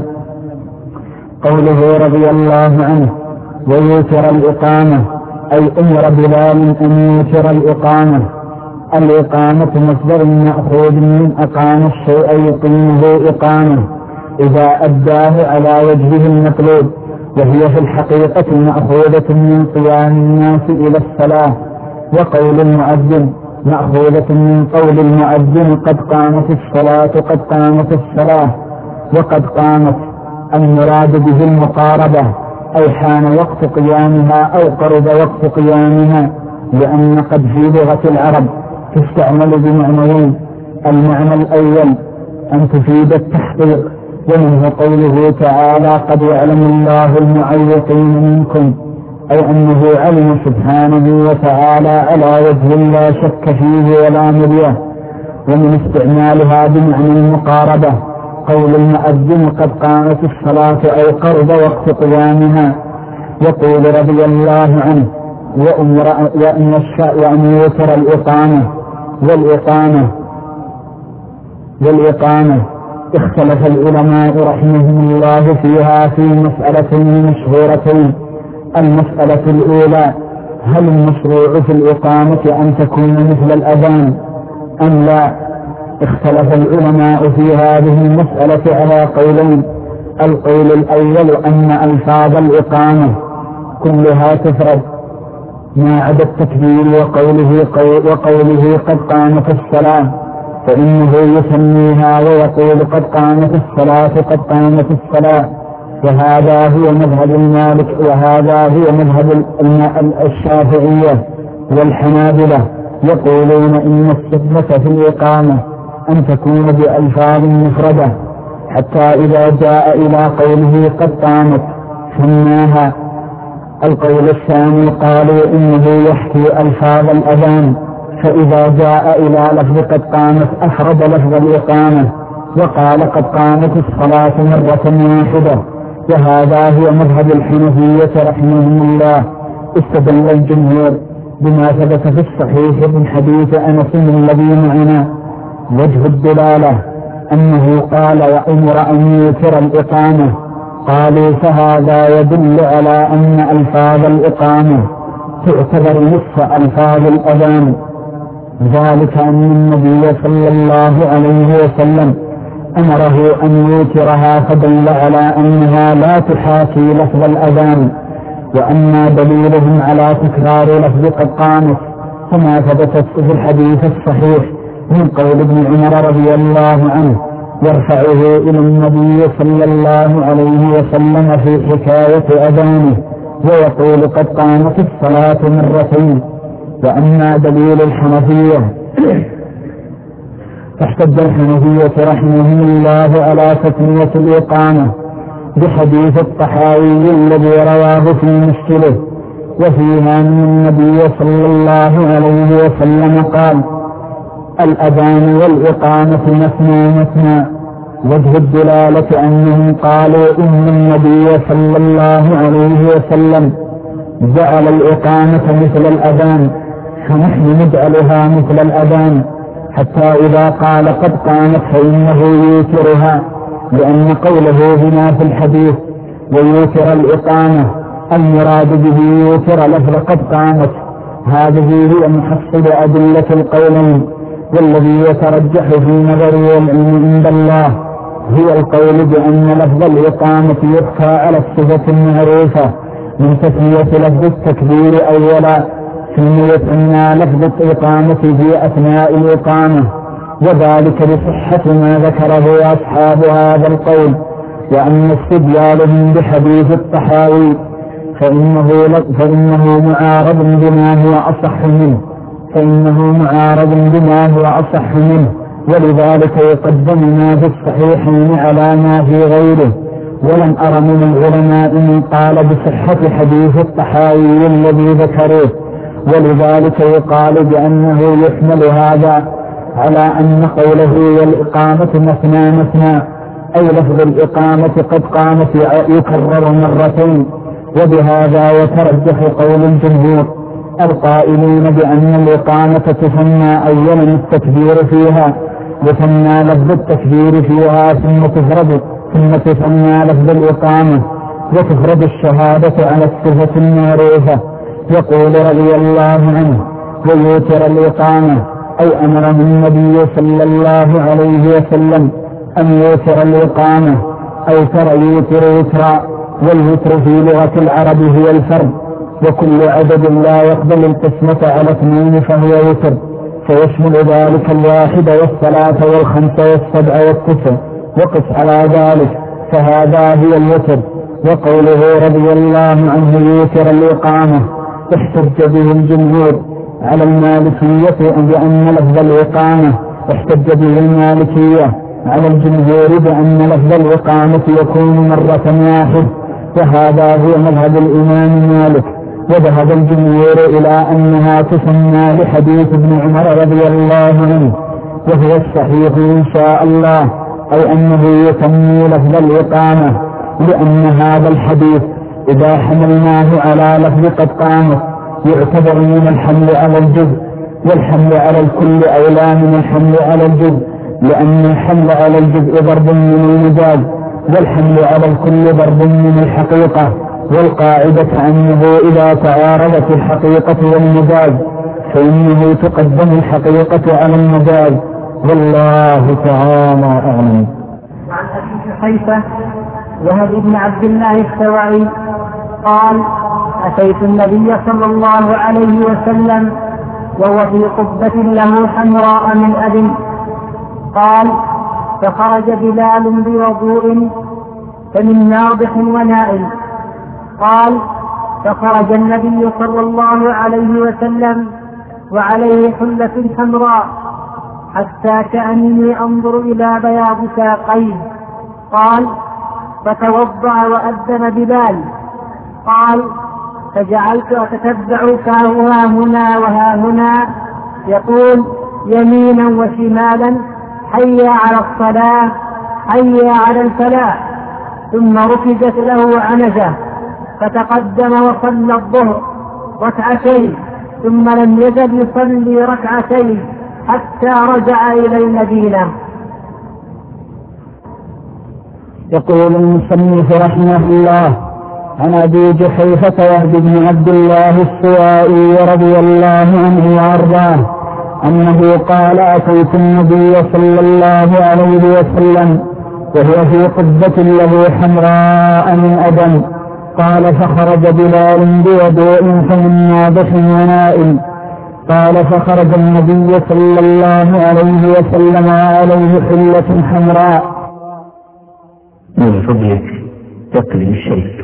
قوله رضي الله عنه ويوتر الإقامة، أي أمر بلال أن يوتر الإقامة. الإقامة مصدر مأخوذ من أقام الشيء يقيمه إقامة إذا أداه على وجهه المطلوب، وهي في الحقيقة مأخوذة من قيام الناس إلى الصلاة. وقول المؤذن مأخوذة من قول المؤذن قد قامت الصلاة قد قامت الصلاة، وقد قامت المراد به المقاربة، أي حان وقت قيامها أو قرب وقت قيامها، لأن قد في لغة العرب تستعمل بمعنيين: المعنى الأول أن تفيد التحقيق، ومنه قوله تعالى قد يعلم الله المعوقين منكم، أي أنه علم سبحانه وتعالى على وجه لا شك فيه ولا مرية. ومن استعمالها بمعنى المقاربة قول المؤذن قد قامت الصلاة أي قرب وقت قيامها. يقول رضي الله عنه وأن يوتر الإقامة والإقامة والإقامة اختلف العلماء رحمهم الله فيها في مسألتين مشهورتين. المسألة الأولى: هل المشروع في الإقامة أن تكون مثل الأذان أم لا؟ اختلف العلماء في هذه المسألة على قولين: القول الأول أن ألفاظ الإقامة كلها تفرد ما عدا التكبير وقوله, وقوله قد قامت الصلاة، فإنه يسميها ويقول قد قامت الصلاة قد قامت الصلاة. وهذا هو مذهب المالك وهذا هو مذهب الشافعية والحنابلة، يقولون إن السنة في الإقامة أن تكون بألفاظ مفردة، حتى إذا جاء إلى قوله قد قامت سماها. القول الثاني قالوا إنه يحكي ألفاظ الأذان، فإذا جاء إلى لفظ قد قامت أفرد لفظ الإقامة وقال قد قامت الصلاة مرة واحدة. وهذا هو مذهب الحنفية رحمهم الله. استدل الجمهور بما ثبت في الصحيح من حديث أنس الذي معنا. وجه الدلالة أنه قال وأمر أن يوتر الإقامة، قالوا فهذا يدل على أن ألفاظ الإقامة تعتبر نصف ألفاظ الأذان، ذلك أن النبي صلى الله عليه وسلم أمره أن يوترها فدل على أنها لا تحاكي لفظ الأذان. وأما دليلهم على تكرار لفظ قد قامت فما ثبتت في الحديث الصحيح من قول ابن عمر رضي الله عنه يرفعه إلى النبي صلى الله عليه وسلم في حكاية أذانه ويقول قد قامت الصلاة مرتين. وأما دليل الحنفية فاحتج الحنفية رحمهم الله على تسمية الإقامة بحديث الطحاوي الذي رواه في مشكله، وفيها من النبي صلى الله عليه وسلم قال: الأذان والإقامة مثنى مثنى. وجه الدلالة أنهم قالوا إن النبي صلى الله عليه وسلم جعل الإقامة مثل الأذان، فنحن نجعلها مثل الأذان، حتى إذا قال قد قامت فإنه يوترها، لأن قوله هنا في الحديث ويوتر الإقامة المراد به يوتر لفظ قد قامت. هذه هي محصل أدلة القولين، والذي يترجح في نظري والعلم عند الله هو القول بأن لفظ الإقامة يبقى على الصفة المعروفة من تسمية لفظ التكبير أولا، ثم يسمى لفظ الإقامة في أثناء الإقامة، وذلك لصحة ما ذكره أصحاب هذا القول. وأن استدلالهم بحديث الطحاوي فإنه, فإنه معارض بما هو أصح منه فإنه معارض بما هو أصح منه ولذلك يقدم ما في الصحيحين على ما في غيره. ولم أر من العلماء من قال بصحة حديث الطحاوي الذي ذكروه، ولذلك يقال بأنه يحمل هذا على أن قوله والإقامة مثنى مثنى أي لفظ الإقامة قد قامت يكرر مرتين. وبهذا يترجح قول الجمهور القائلين بأن الإقامة تسمى أولا التكبير فيها، يسمى لفظ التكبير فيها ثم تفرد ثم تسمى لفظ الإقامة، وتفرد الشهادة على الصفة المعروفة. يقول رضي الله عنه ويوتر الإقامة أي أمر النبي صلى الله عليه وسلم أن يوتر الإقامة أو ترى يوتر وترا، والوتر في لغة العرب هو الفرد، وكل عدد لا يقبل القسمة على اثنين فهو وتر، فيشمل ذلك الواحد والصلاة والخمس والسبع والتسع، وقس على ذلك فهذا هو الوتر. وقوله رضي الله عنه يوتر الإقامة احتج به الجمهور على المالكية بأن لفظ الإقامة احتج به المالكية على الجمهور بأن لفظ الإقامة يكون مرة واحدة، وهذا هو مذهب الإمام مالك. وذهب الجمهور إلى أنها تسمى لحديث ابن عمر رضي الله عنه، وهو الصحيح إن شاء الله، أي أنه يسمي لفظ الإقامة، لأن هذا الحديث إذا حملناه على لفظ قد قامت يعتبر من الحمل على الجزء، والحمل على الكل أولى من الحمل على الجزء، لأن الحمل على الجزء ضرب من المجاز، والحمل على الكل ضرب من الحقيقة. والقاعدة أنه إذا تعارضت الحقيقة والمجاز فإنه تقدم الحقيقة على المجاز، والله تعالى أعلم. عن أبي حيفة وهب بن عبد الله السواعي قال: أتيت النبي صلى الله عليه وسلم وهو في قبة له حمراء من أذن. قال: فخرج بلال بوضوء فمن ناضح ونائل. قال: فخرج النبي صلى الله عليه وسلم وعليه حلة حمراء حتى كأني أنظر إلى بياض ساقيه. قال: فتوضأ وأذن بلال. قال: فجعلت أتتبع فاه ها هنا وها هنا يقول يمينا وشمالا: حي على الصلاة، حي على الفلاح. ثم ركزت له عنزة فتقدم وصلى الظهر ركعتين، ثم لم يزل يصلي ركعتين حتى رجع إلى المدينة. يقول المصنف رحمه الله: عن أبي جحيفة وهب بن عبد الله السوائي رضي الله عنه وأرضاه أنه قال أتيت النبي صلى الله عليه وسلم وهو في قبة له حمراء من أدم. قال فخرج بلال بوضوء فمن ناضح ونائم. قال فخرج النبي صلى الله عليه وسلم عليه حلة حمراء. من فضلك تقلي الشيء.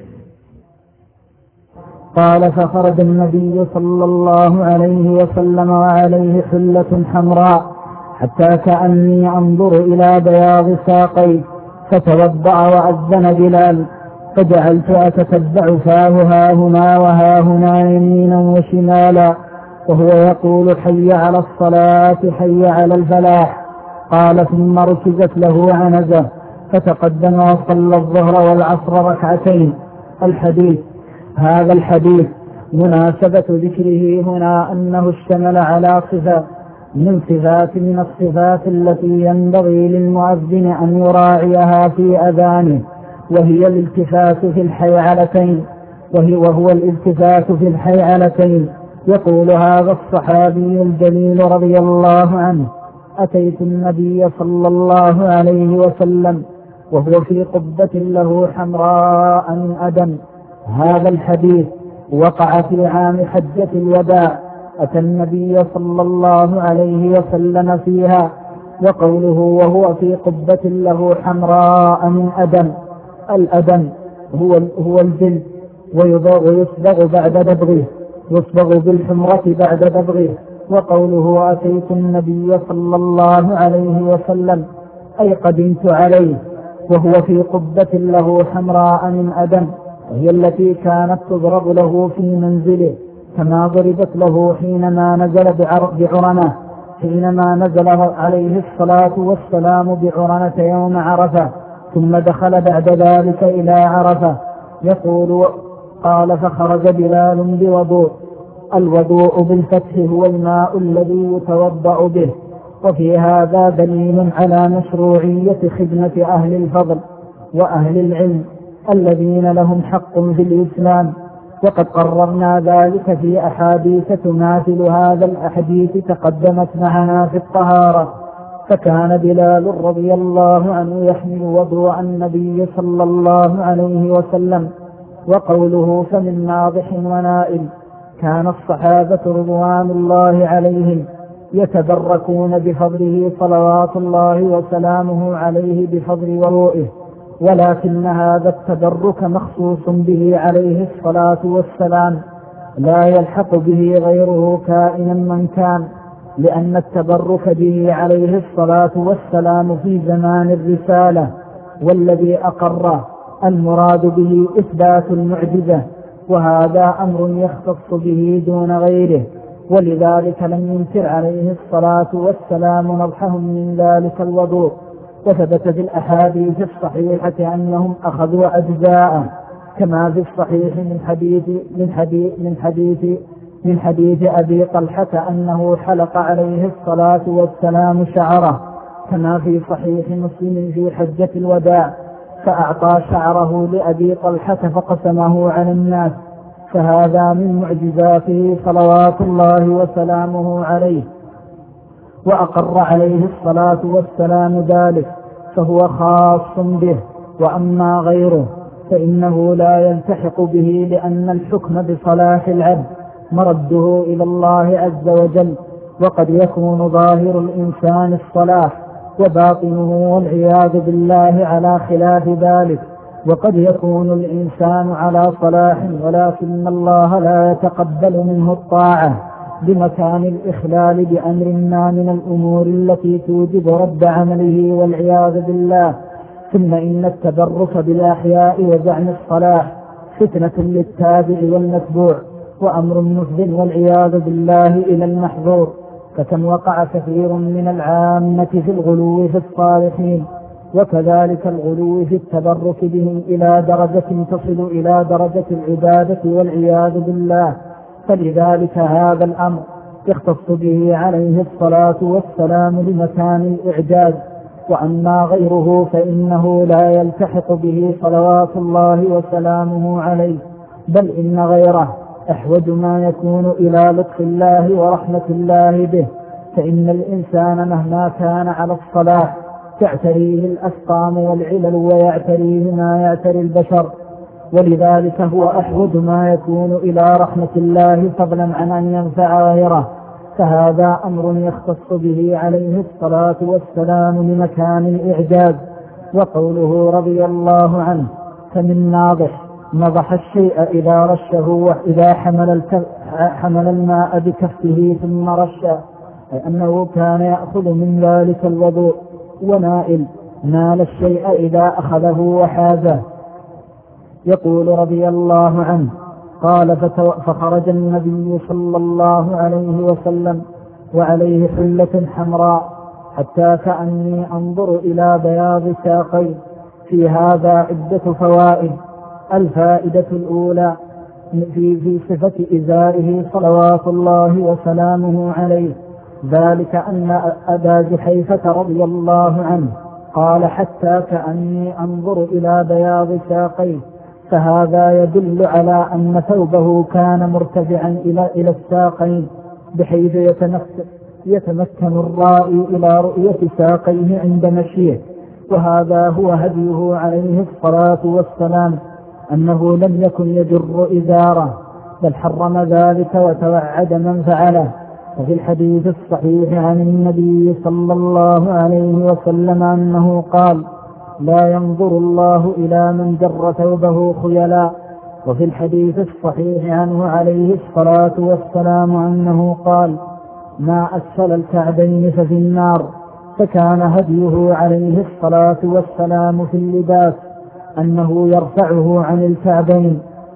قال فخرج النبي صلى الله عليه وسلم وعليه حلة حمراء حتى كأني أنظر إلى بياض ساقيه، فتوضأ وأذن بلال، فجعلت أتتبع فاه هاهنا وهاهنا يمينا وشمالا وهو يقول حي على الصلاة حي على الفلاح. قال ثم ركزت له عنزة فتقدم وصلى الظهر والعصر ركعتين. الحديث. هذا الحديث مناسبة ذكره هنا أنه اشتمل على صفة من صفات من الصفات التي ينبغي للمؤذن أن يراعيها في أذانه، وهي الالتفات في الحيعلتين وهي وهو الالتفات في الحيعلتين. يقول هذا الصحابي الجليل رضي الله عنه: أتيت النبي صلى الله عليه وسلم وهو في قبة له حمراء من أدم. هذا الحديث وقع في عام حجة الوداع، أتى النبي صلى الله عليه وسلم فيها. وقوله وهو في قبة له حمراء من أدم، الأدم هو, هو الجلد، ويصبغ بعد دبغه، يصبغ بالحمرة بعد دبغه. وقوله أتيت النبي صلى الله عليه وسلم أي قدمت عليه وهو في قبة له حمراء من أدم، وهي التي كانت تضرب له في منزله كما ضربت له حينما نزل بعرنة حينما نزل عليه الصلاة والسلام بعرنة يوم عرفة، ثم دخل بعد ذلك إلى عرفة. يقول قال فخرج بلال بوضوء. الوضوء بالفتح هو الماء الذي يتوضأ به. وفي هذا دليل على مشروعية خدمة أهل الفضل وأهل العلم الذين لهم حق في الإسلام، وقد قررنا ذلك في أحاديث تماثل هذا الأحاديث تقدمت معنا في الطهارة. فكان بلال رضي الله عنه يحمل وضوء النبي صلى الله عليه وسلم. وقوله فمن ناضح ونائل، كان الصحابة رضوان الله عليهم يتبركون بفضله صلوات الله وسلامه عليه بفضل وضوئه، ولكن هذا التبرك مخصوص به عليه الصلاة والسلام، لا يلحق به غيره كائنا من كان، لأن التبرك به عليه الصلاة والسلام في زمان الرسالة والذي أقره المراد به إثبات المعجزة، وهذا أمر يختص به دون غيره، ولذلك لم ينكر عليه الصلاة والسلام نضحهم من ذلك الوضوء. وثبت في الأحاديث الصحيحة أنهم أخذوا أجزاء، كما في الصحيح من حديث من حديث من حديث من حديث أبي طلحة أنه حلق عليه الصلاة والسلام شعره، كما في صحيح مسلم في حجة الوداع فأعطى شعره لأبي طلحة فقسمه على الناس، فهذا من معجزاته صلوات الله وسلامه عليه، وأقر عليه الصلاة والسلام ذلك، فهو خاص به. وأما غيره فإنه لا يلتحق به، لأن الحكم بصلاح العبد مرده إلى الله عز وجل، وقد يكون ظاهر الإنسان الصلاح وباطنه والعياذ بالله على خلاف ذلك، وقد يكون الإنسان على صلاح ولكن الله لا يتقبل منه الطاعة بمكان الإخلال بأمر ما من الأمور التي توجب رد عمله والعياذ بالله. ثم إن التبرك بالأحياء وزعم الصلاح فتنة للتابع والمتبوع، وأمر مفض والعياذ بالله إلى المحظور. فكم وقع كثير من العامة في الغلو في الصالحين، وكذلك الغلو في التبرك بهم إلى درجة تصل إلى درجة العبادة والعياذ بالله. فلذلك هذا الأمر يختص به عليه الصلاة والسلام بمكان الإعجاز، وأما غيره فإنه لا يلتحق به صلوات الله وسلامه عليه، بل إن غيره أحوج ما يكون إلى لطف الله ورحمة الله به، فإن الإنسان مهما كان على الصلاح تعتريه الأسقام والعلل ويعتريه ما يعتري البشر، ولذلك هو أحوج ما يكون إلى رحمة الله فضلا عن أن ينفع غيره، فهذا أمر يختص به عليه الصلاة والسلام لمكان الإعجاز. وقوله رضي الله عنه: فمن ناضح نضح الشيء إذا رشه وإذا حمل, حمل الماء بكفه ثم رشه، أي أنه كان يأخذ من ذلك الوضوء، ونائل نال الشيء إذا أخذه وحازه. يقول رضي الله عنه: قال: فخرج النبي صلى الله عليه وسلم وعليه حلة حمراء حتى كأني أنظر إلى بياض ساقيه. في هذا عدة فوائد. الفائدة الأولى في, في صفة إزاره صلوات الله وسلامه عليه، ذلك أن أبا جحيفة رضي الله عنه قال: حتى كأني أنظر إلى بياض ساقيه، فهذا يدل على أن ثوبه كان مرتفعا إلى, إلى الساقين، بحيث يتمكن الرائي إلى رؤية ساقيه عند مشيه. وهذا هو هديه عليه الصلاة والسلام، أنه لم يكن يجر إزاره، بل حرم ذلك وتوعد من فعله. وفي الحديث الصحيح عن النبي صلى الله عليه وسلم أنه قال: لا ينظر الله إلى من جر ثوبه خيلا. وفي الحديث الصحيح عنه عليه الصلاة والسلام أنه قال: ما أسفل الكعبين ففي النار. فكان هديه عليه الصلاة والسلام في اللباس أنه يرفعه عن الكعبين،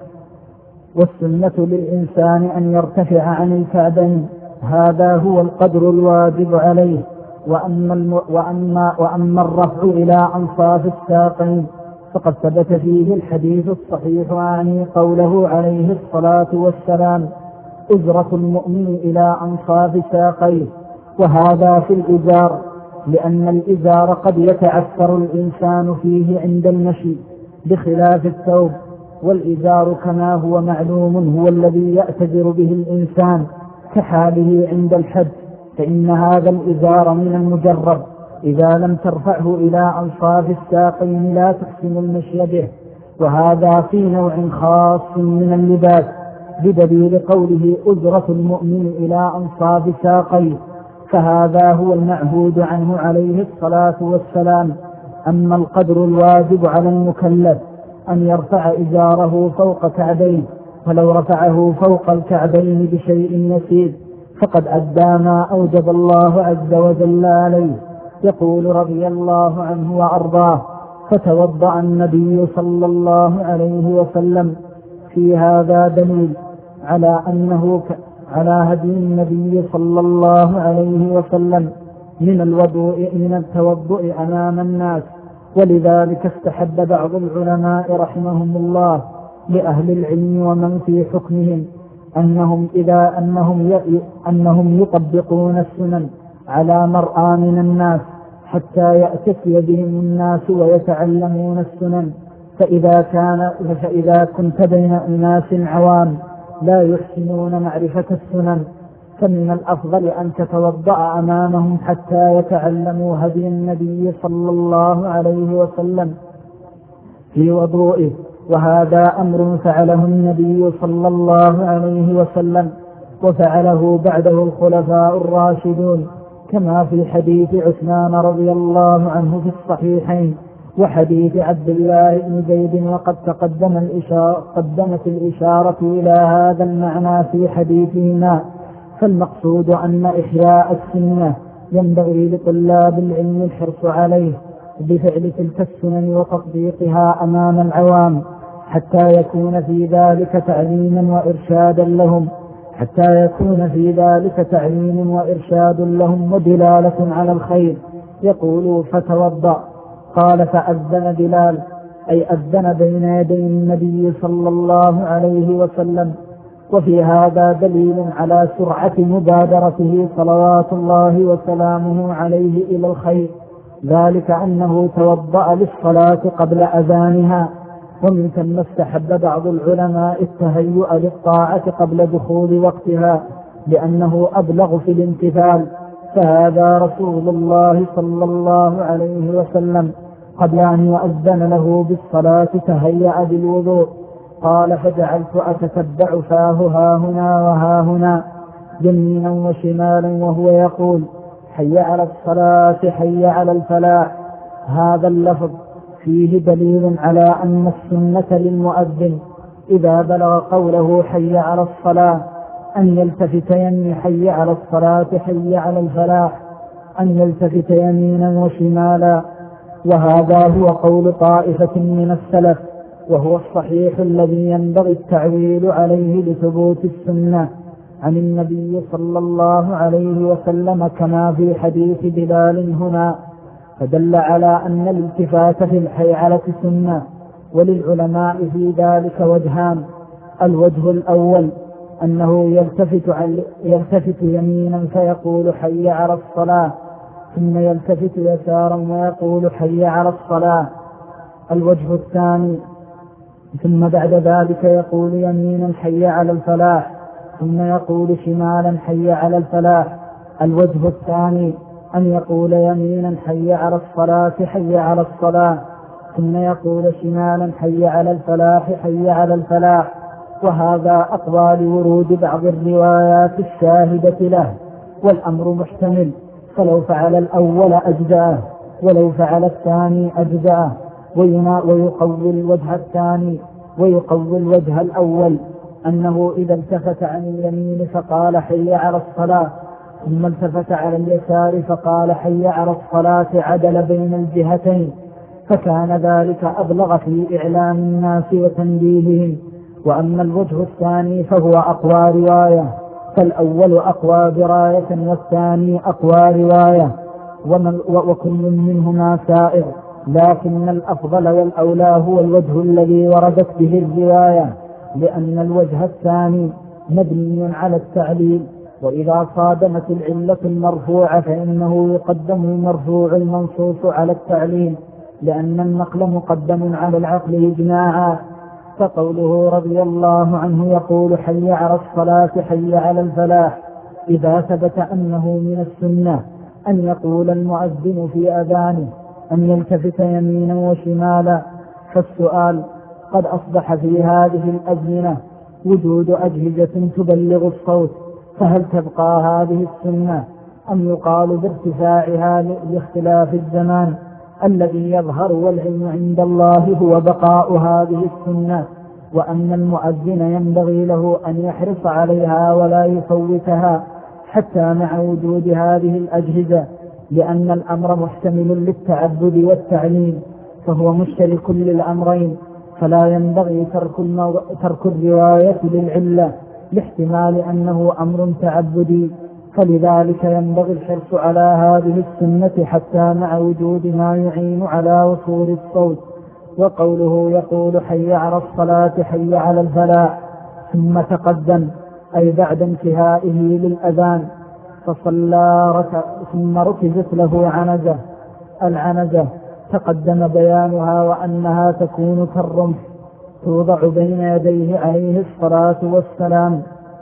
والسنة للإنسان أن يرتفع عن الكعبين، هذا هو القدر الواجب عليه. وأما, الم... وأما... وأما الرفع إلى أنصاف الساقين فقد ثبت فيه الحديث الصحيح عني قوله عليه الصلاة والسلام: أزرة المؤمن إلى أنصاف ساقيه. وهذا في الإزار، لأن الإزار قد يتعثر الإنسان فيه عند المشي بخلاف الثوب، والإزار كما هو معلوم هو الذي يأتذر به الإنسان كحاله عند الحج، فإن هذا الإزار من المجرب إذا لم ترفعه إلى أنصاف الساقين لا تحسن المشي به، وهذا في نوع خاص من اللباس، بدليل قوله: أزرة المؤمن إلى أنصاف ساقيه، فهذا هو المعهود عنه عليه الصلاة والسلام. أما القدر الواجب على المكلف أن يرفع إزاره فوق كعبيه، فلو رفعه فوق الكعبين بشيء يسير فقد أدى ما أوجب الله عز وجل عليه. يقول رضي الله عنه وأرضاه: فتوضأ النبي صلى الله عليه وسلم. في هذا دليل على أنه ك... على هدي النبي صلى الله عليه وسلم من الوضوء من التوضؤ أمام الناس، ولذلك استحب بعض العلماء رحمهم الله لأهل العلم ومن في حكمهم أنهم إذا أنهم ي... أنهم يطبقون السنن على مرأى من الناس حتى يأتي بهم الناس ويتعلمون السنن. فإذا كان فإذا كنت بين أناس عوام لا يحسنون معرفة السنن فمن الأفضل أن تتوضأ أمامهم حتى يتعلموا هدي النبي صلى الله عليه وسلم في وضوئه. وهذا أمر فعله النبي صلى الله عليه وسلم وفعله بعده الخلفاء الراشدون، كما في حديث عثمان رضي الله عنه في الصحيحين وحديث عبد الله بن زيد، وقد تقدم الإشارة قدمت الإشارة إلى هذا المعنى في حديثهما. فالمقصود أن إحياء السنة ينبغي لطلاب العلم الحرص عليه بفعل تلك السنن وتطبيقها أمام العوام حتى يكون في ذلك تعليما وإرشادا لهم حتى يكون في ذلك تعليم وإرشاد لهم ودلالة على الخير. يقول: فتوضأ. قال: فأذن بلال، أي أذن بين يدي النبي صلى الله عليه وسلم. وفي هذا دليل على سرعة مبادرته صلوات الله وسلامه عليه إلى الخير، ذلك أنه توضأ للصلاة قبل أذانها، ومن ثم استحب بعض العلماء التهيؤ للطاعة قبل دخول وقتها لأنه أبلغ في الامتثال، فهذا رسول الله صلى الله عليه وسلم قبل أن يؤذن له بالصلاة تهيأ بالوضوء، قال فجعلت أتتبع فاه هاهنا وهاهنا يمينا وشمالا وهو يقول حي على الصلاة حي على الفلاح. هذا اللفظ فيه دليل على أن السنة للمؤذن إذا بلغ قوله حي على الصلاة أن يلتفت يمين حي على الصلاة حي على الفلاح، أن يلتفت يمينا وشمالا، وهذا هو قول طائفة من السلف، وهو الصحيح الذي ينبغي التعويل عليه لثبوت السنة عن النبي صلى الله عليه وسلم كما في حديث بلال هنا، فدل على أن الالتفات في الحيعلة سنة. وللعلماء في ذلك وجهان: الوجه الأول أنه يلتفت, عن يلتفت يمينا فيقول حي على الصلاة، ثم يلتفت يسارا ويقول حي على الصلاة. الوجه الثاني ثم بعد ذلك يقول يمينا حي على الفلاح، ثم يقول شمالا حي على الفلاح. الوجه الثاني أن يقول يمينا حي على الصلاة حي على الصلاة، ثم يقول شمالا حي على الفلاح حي على الفلاح. وهذا أقوى لورود بعض الروايات الشاهدة له، والأمر محتمل، فلو فعل الأول أجزاه ولو فعل الثاني أجزاه، ويقوي الوجه الثاني ويقوي الوجه الأول أنه إذا التفت عن اليمين فقال حي على الصلاة ثم التفت على اليسار فقال حي على الصلاة عدل بين الجهتين، فكان ذلك أبلغ في إعلام الناس وتنبيههم. وأما الوجه الثاني فهو أقوى رواية، فالأول أقوى دراية والثاني أقوى رواية، وكل منهما سائر، لكن الأفضل والأولى هو الوجه الذي وردت به الرواية، لأن الوجه الثاني مبني على التعليل، وإذا صادمت العلة المرفوعة فإنه يقدم المرفوع المنصوص على التعليل، لأن النقل مقدم على العقل إجماعا. فقوله رضي الله عنه يقول حي على الصلاة حي على الفلاح إذا ثبت أنه من السنة أن يقول المؤذن في أذانه أن يلتفت يمينا وشمالا. فالسؤال: قد أصبح في هذه الأزمنة وجود أجهزة تبلغ الصوت، فهل تبقى هذه السنة أم يقال بارتفاعها لاختلاف الزمان؟ الذي يظهر والعلم عند الله هو بقاء هذه السنة، وأن المؤذن ينبغي له أن يحرص عليها ولا يفوتها حتى مع وجود هذه الأجهزة، لأن الأمر محتمل للتعبد والتعليم، فهو مشترك للأمرين، فلا ينبغي ترك, المو... ترك الرواية للعلة لاحتمال أنه أمر تعبدي، فلذلك ينبغي الحرص على هذه السنة حتى مع وجود ما يعين على وصول الصوت. وقوله يقول حي على الصلاة حي على الفلاح ثم تقدم أي بعد انتهائه للأذان فصلى ركع ثم ركزت له عنزة. العنزة تقدم بيانها وأنها تكون كالرمح توضع بين يديه عليه الصلاة والسلام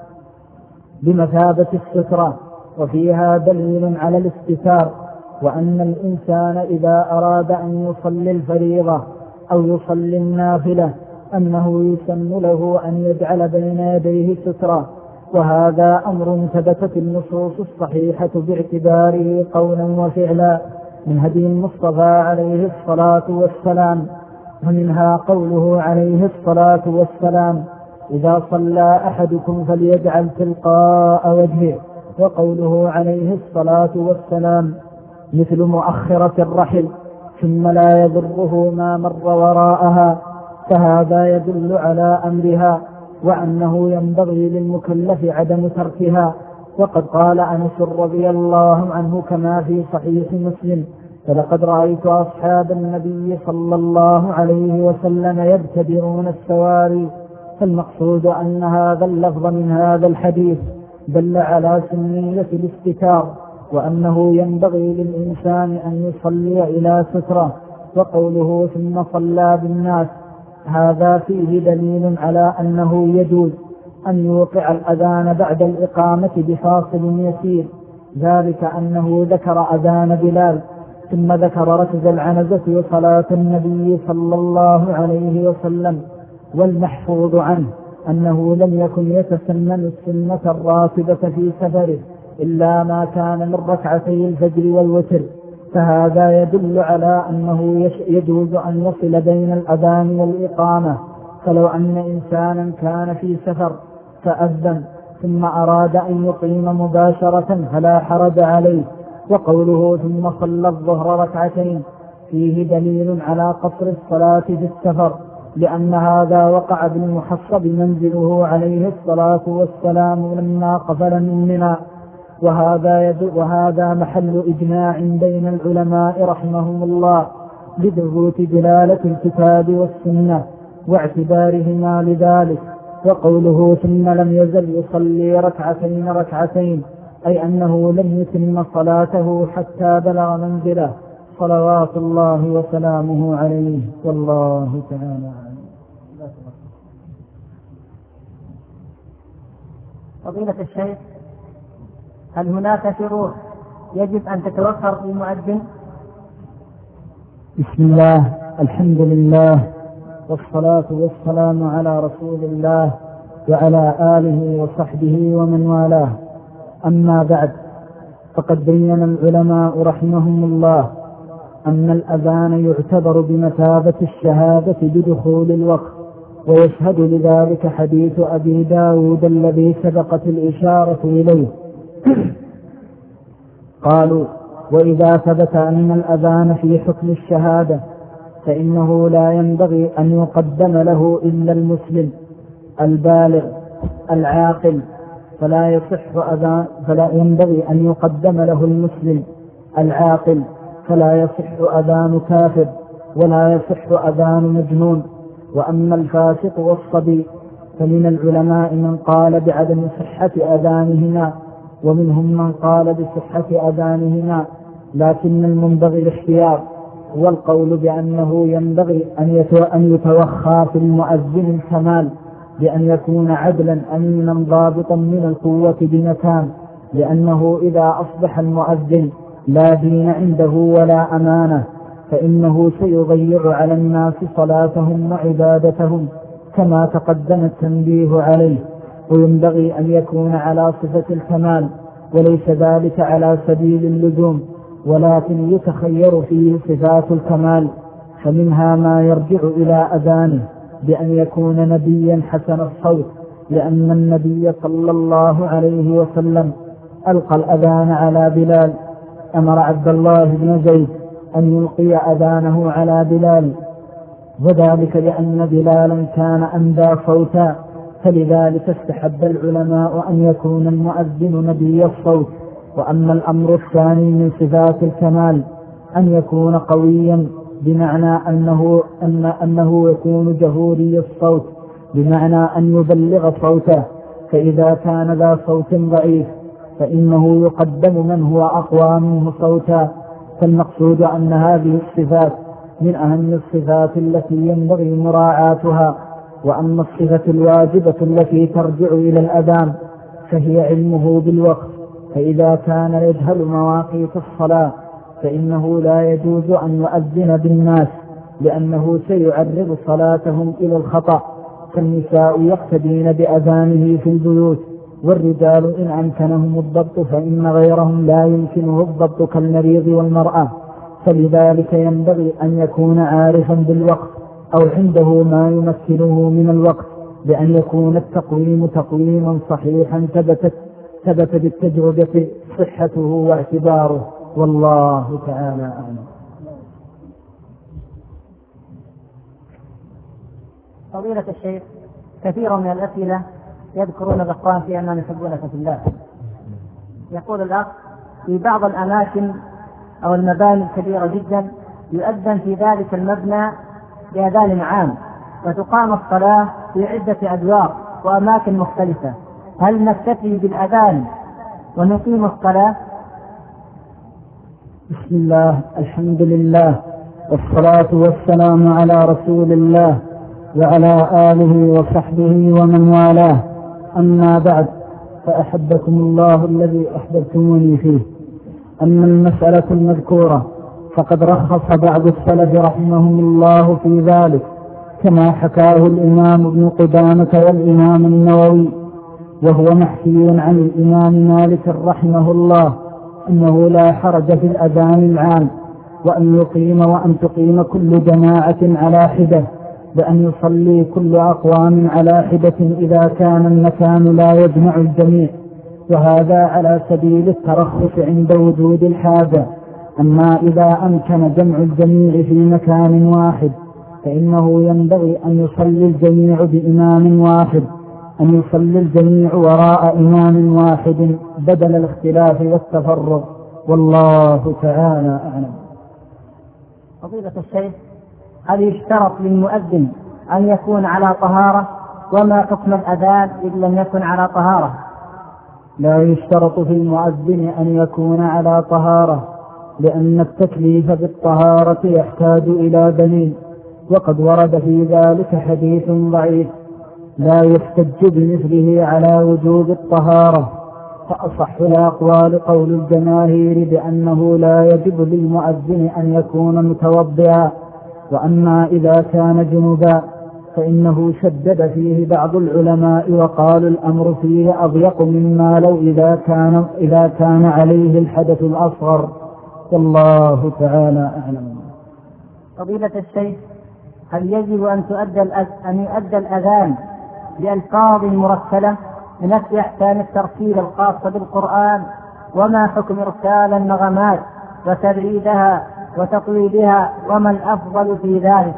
بمثابة السترة، وفيها دليل على الاستتار، وأن الإنسان إذا أراد أن يصلي الفريضة أو يصلي النافلة أنه يسن له أن يجعل بين يديه سترة، وهذا أمر ثبتت النصوص الصحيحة باعتباره قولا وفعلا من هدي المصطفى عليه الصلاة والسلام، ومنها قوله عليه الصلاة والسلام إذا صلى أحدكم فليجعل تلقاء وجهه، وقوله عليه الصلاة والسلام مثل مؤخرة الرحل ثم لا يضره ما مر وراءها، فهذا يدل على أمرها وأنه ينبغي للمكلف عدم تركها. وقد قال أنس رضي الله عنه كما في صحيح مسلم فلقد رأيت أصحاب النبي صلى الله عليه وسلم يبتدرون السواري. فالمقصود أن هذا اللفظ من هذا الحديث دل على سنية الاستتار، وأنه ينبغي للإنسان أن يصلي إلى سترة. وقوله ثم صلى بالناس هذا فيه دليل على أنه يجوز أن يوقع الأذان بعد الإقامة بفاصل يسير، ذلك أنه ذكر أذان بلال ثم ذكر ركز العنزة وصلاة النبي صلى الله عليه وسلم. والمحفوظ عنه أنه لم يكن يتسنن السنة الراتبة في سفره إلا ما كان من ركعتي الفجر والوتر، فهذا يدل على أنه يجوز أن يصل بين الأذان والإقامة. فلو أن إنسانا كان في سفر فأذن ثم أراد أن يقيم مباشرة فلا حرج عليه. وقوله ثم صلى الظهر ركعتين فيه دليل على قصر الصلاة في السفر، لأن هذا وقع بالمحصب منزله عليه الصلاة والسلام لما قفل من منى، وهذا, وهذا محل إجماع بين العلماء رحمهم الله لثبوت دلالة الكتاب والسنة واعتبارهما لذلك. وقوله ثم لم يزل يصلي ركعتين ركعتين أي أنه لم يتم صلاته حتى بلغ منزله صلوات الله وسلامه عليه، والله تعالى أعلم. فضيلة الشيخ، هل هناك شروط يجب أن تتوفر في المؤذن؟ بسم الله، الحمد لله، والصلاة والسلام على رسول الله وعلى آله وصحبه ومن والاه. أما بعد، فقد بين العلماء رحمهم الله أن الأذان يعتبر بمثابة الشهادة بدخول الوقت، ويشهد لذلك حديث أبي داود الذي سبقت الإشارة إليه. قالوا: وإذا ثبت أن الأذان في حكم الشهادة فإنه لا ينبغي أن يقدم له إلا المسلم البالغ العاقل، فلا يصح أذان فلا ينبغي أن يقدم له المسلم العاقل فلا يصح أذان كافر ولا يصح أذان مجنون. وأما الفاسق والصبي فمن العلماء من قال بعدم صحة أذانهما، ومنهم من قال بصحة أذانهما، لكن المنبغي الاختيار والقول بأنه ينبغي أن يتوخى في المؤذن الكمال بأن يكون عدلا أمينا ضابطا من القوة بمكان، لأنه إذا أصبح المؤذن لا دين عنده ولا أمانة فإنه سيغير على الناس صلاتهم وعبادتهم كما تقدم التنبيه عليه. وينبغي أن يكون على صفة الكمال وليس ذلك على سبيل اللزوم، ولكن يتخير فيه صفات الكمال، فمنها ما يرجع إلى أذانه بأن يكون نبيا حسن الصوت، لأن النبي صلى الله عليه وسلم ألقى الأذان على بلال، أمر عبد الله بن زيد أن يلقي أذانه على بلال، وذلك لأن بلالا كان أندى صوتا، فلذلك استحب العلماء أن يكون المؤذن نبي الصوت. وأما الأمر الثاني من صفات الكمال أن يكون قويا، بمعنى أنه, أن أنه يكون جهوري الصوت، بمعنى أن يبلغ صوته، فإذا كان ذا صوت ضعيف فإنه يقدم من هو أقوى منه صوتا. فالمقصود أن هذه الصفات من أهم الصفات التي ينبغي مراعاتها. وأما الصفة الواجبة التي ترجع إلى الأذان فهي علمه بالوقت، فإذا كان يجهل مواقيت الصلاة فإنه لا يجوز أن يؤذن بالناس، لأنه سيعرض صلاتهم إلى الخطأ، فالنساء يقتدين بأذانه في البيوت، والرجال إن أمكنهم الضبط فإن غيرهم لا يمكنه الضبط كالمريض والمرأة. فلذلك ينبغي أن يكون عارفا بالوقت أو عنده ما يمكنه من الوقت، بأن يكون التقويم تقويما صحيحا ثبتت ثبت بالتجربة صحته واعتباره، والله تعالى أعلم. فضيلة الشيخ، كثير من الأسئلة يذكرون الأخوان في أنهم يحبونك في الله. يقول الأخ: في بعض الأماكن أو المباني الكبيرة جدا يؤذن في ذلك المبنى بأذان عام، وتقام الصلاة في عدة أدوار وأماكن مختلفة، هل نكتفي بالأذان ونقيم الصلاة؟ بسم الله، الحمد لله، والصلاة والسلام على رسول الله وعلى آله وصحبه ومن والاه. أما بعد، فأحبكم الله الذي أحببتموني فيه. أما المسألة المذكورة فقد رخص بعض السلف رحمهم الله في ذلك، كما حكاه الإمام ابن قدامة والإمام النووي، وهو محكي عن الإمام مالك رحمه الله أنه لا حرج في الأذان العام، وأن يقيم وأن تقيم كل جماعة على حدة، بأن يصلي كل أقوام على حدة إذا كان المكان لا يجمع الجميع، وهذا على سبيل الترخص عند وجود الحاجة. أما إذا أمكن جمع الجميع في مكان واحد فإنه ينبغي أن يصلي الجميع بإمام واحد، أن يصلي الجميع وراء إمام واحد بدل الاختلاف والتفرق، والله تعالى أعلم. فضيلة الشيخ، هل يشترط للمؤذن أن يكون على طهارة؟ وما حكم الأذان إن لم يكن على طهارة؟ لا يشترط في المؤذن أن يكون على طهارة، لأن التكليف بالطهارة يحتاج إلى دليل، وقد ورد في ذلك حديث ضعيف لا يحتج بمثله على وجوب الطهارة. فأصح الأقوال قول الجماهير بأنه لا يجب للمؤذن أن يكون متوضئا، وأما إذا كان جنبا فإنه شدد فيه بعض العلماء، وقالوا الأمر فيه أضيق مما لو إذا كان, إذا كان عليه الحدث الأصغر، والله تعالى أعلم. فضيلة الشيخ، هل يجب أن تؤدى أن يؤدى الأذان بألفاظ مرتلة لنفي أحكام الترتيل الخاصة بالقرآن؟ وما حكم إرسال النغمات وتبعيدها وتطويلها، وما الأفضل في ذلك؟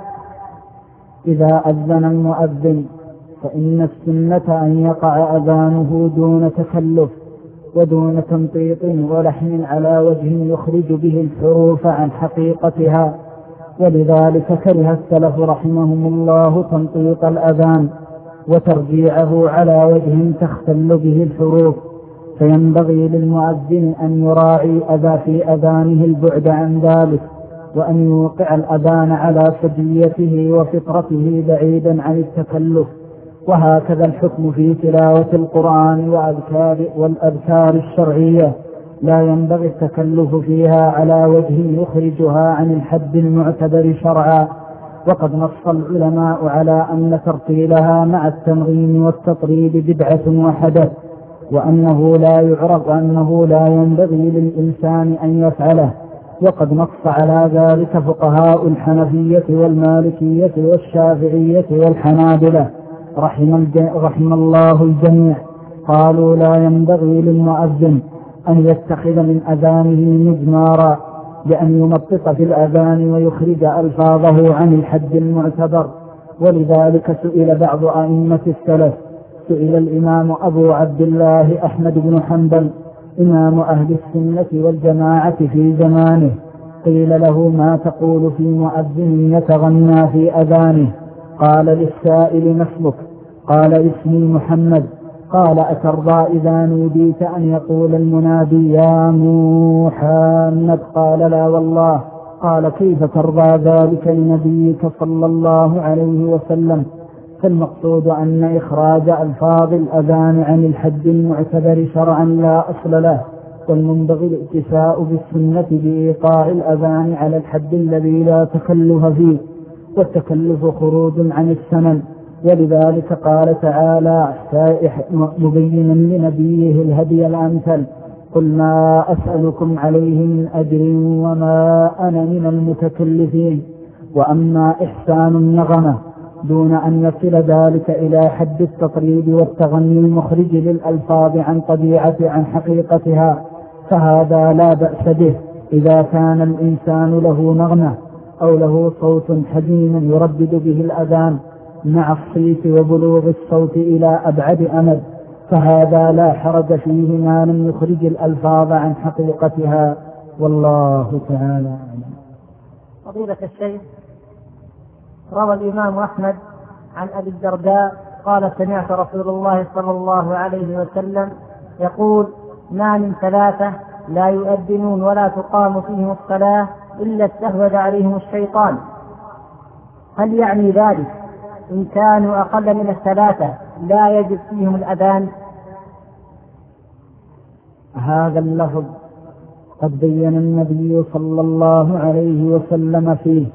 إذا أذن المؤذن فإن السنة أن يقع أذانه دون تكلف ودون تمطيط ولحن على وجه يخرج به الحروف عن حقيقتها، ولذلك كره السلف رحمهم الله تمطيط الأذان وترجيعه على وجه تختل به الحروف، فينبغي للمؤذن أن يراعي أذى في أذانه البعد عن ذلك، وأن يوقع الأذان على سجيته وفطرته بعيدا عن التكلف. وهكذا الحكم في تلاوة القرآن وأذكار والأذكار الشرعية، لا ينبغي التكلف فيها على وجه يخرجها عن الحد المعتبر شرعا، وقد نص العلماء على أن ترتيلها مع التنغيم والتطريب بدعة وحدث، وأنه لا يعرف وأنه لا ينبغي للإنسان أن يفعله، وقد نص على ذلك فقهاء الحنفية والمالكية والشافعية والحنابلة رحم, رحم الله الجميع. قالوا لا ينبغي للمؤذن أن يتخذ من أذانه مزمارا بأن يمطط في الأذان ويخرج ألفاظه عن الحد المعتبر. ولذلك سئل بعض أئمة السلف، سئل الإمام أبو عبد الله أحمد بن حنبل إمام أهل السنة والجماعة في زمانه، قيل له ما تقول في مؤذن يتغنى في أذانه؟ قال للسائل ما اسمك؟ قال اسمي محمد. قال أترضى إذا نوديت أن يقول المنادي يا محمد؟ قال لا والله. قال كيف ترضى ذلك لنبيك صلى الله عليه وسلم؟ فالمقصود أن إخراج ألفاظ الأذان عن الحد المعتبر شرعا لا أصل له، والمنبغي الاكتفاء بالسنة بإيقاع الأذان على الحد الذي لا تكلف فيه، والتكلف خروج عن السنن. ولذلك قال تعالى مبينا لنبيه الهدي الأمثل قل ما أسألكم عليه من أجر وما أنا من المتكلفين. وأما إحسان النغمة دون أن يصل ذلك إلى حد التطريب والتغني المخرج للألفاظ عن طبيعة عن حقيقتها فهذا لا بأس به إذا كان الإنسان له نغمة أو له صوت حزين يردد به الأذان مع الصيت وبلوغ الصوت إلى أبعد أمد، فهذا لا حرج فيه ما لم يخرج الألفاظ عن حقيقتها، والله تعالى أعلم. فضيلة الشيخ، روى الإمام أحمد عن أبي الدرداء قال سمعت رسول الله صلى الله عليه وسلم يقول ما من ثلاثة لا يؤذنون ولا تقام فيهم الصلاة إلا استهوذ عليهم الشيطان. هل يعني ذلك إن كانوا أقل من الثلاثة لا يجب فيهم الأذان؟ هذا اللفظ قد بين النبي صلى الله عليه وسلم فيه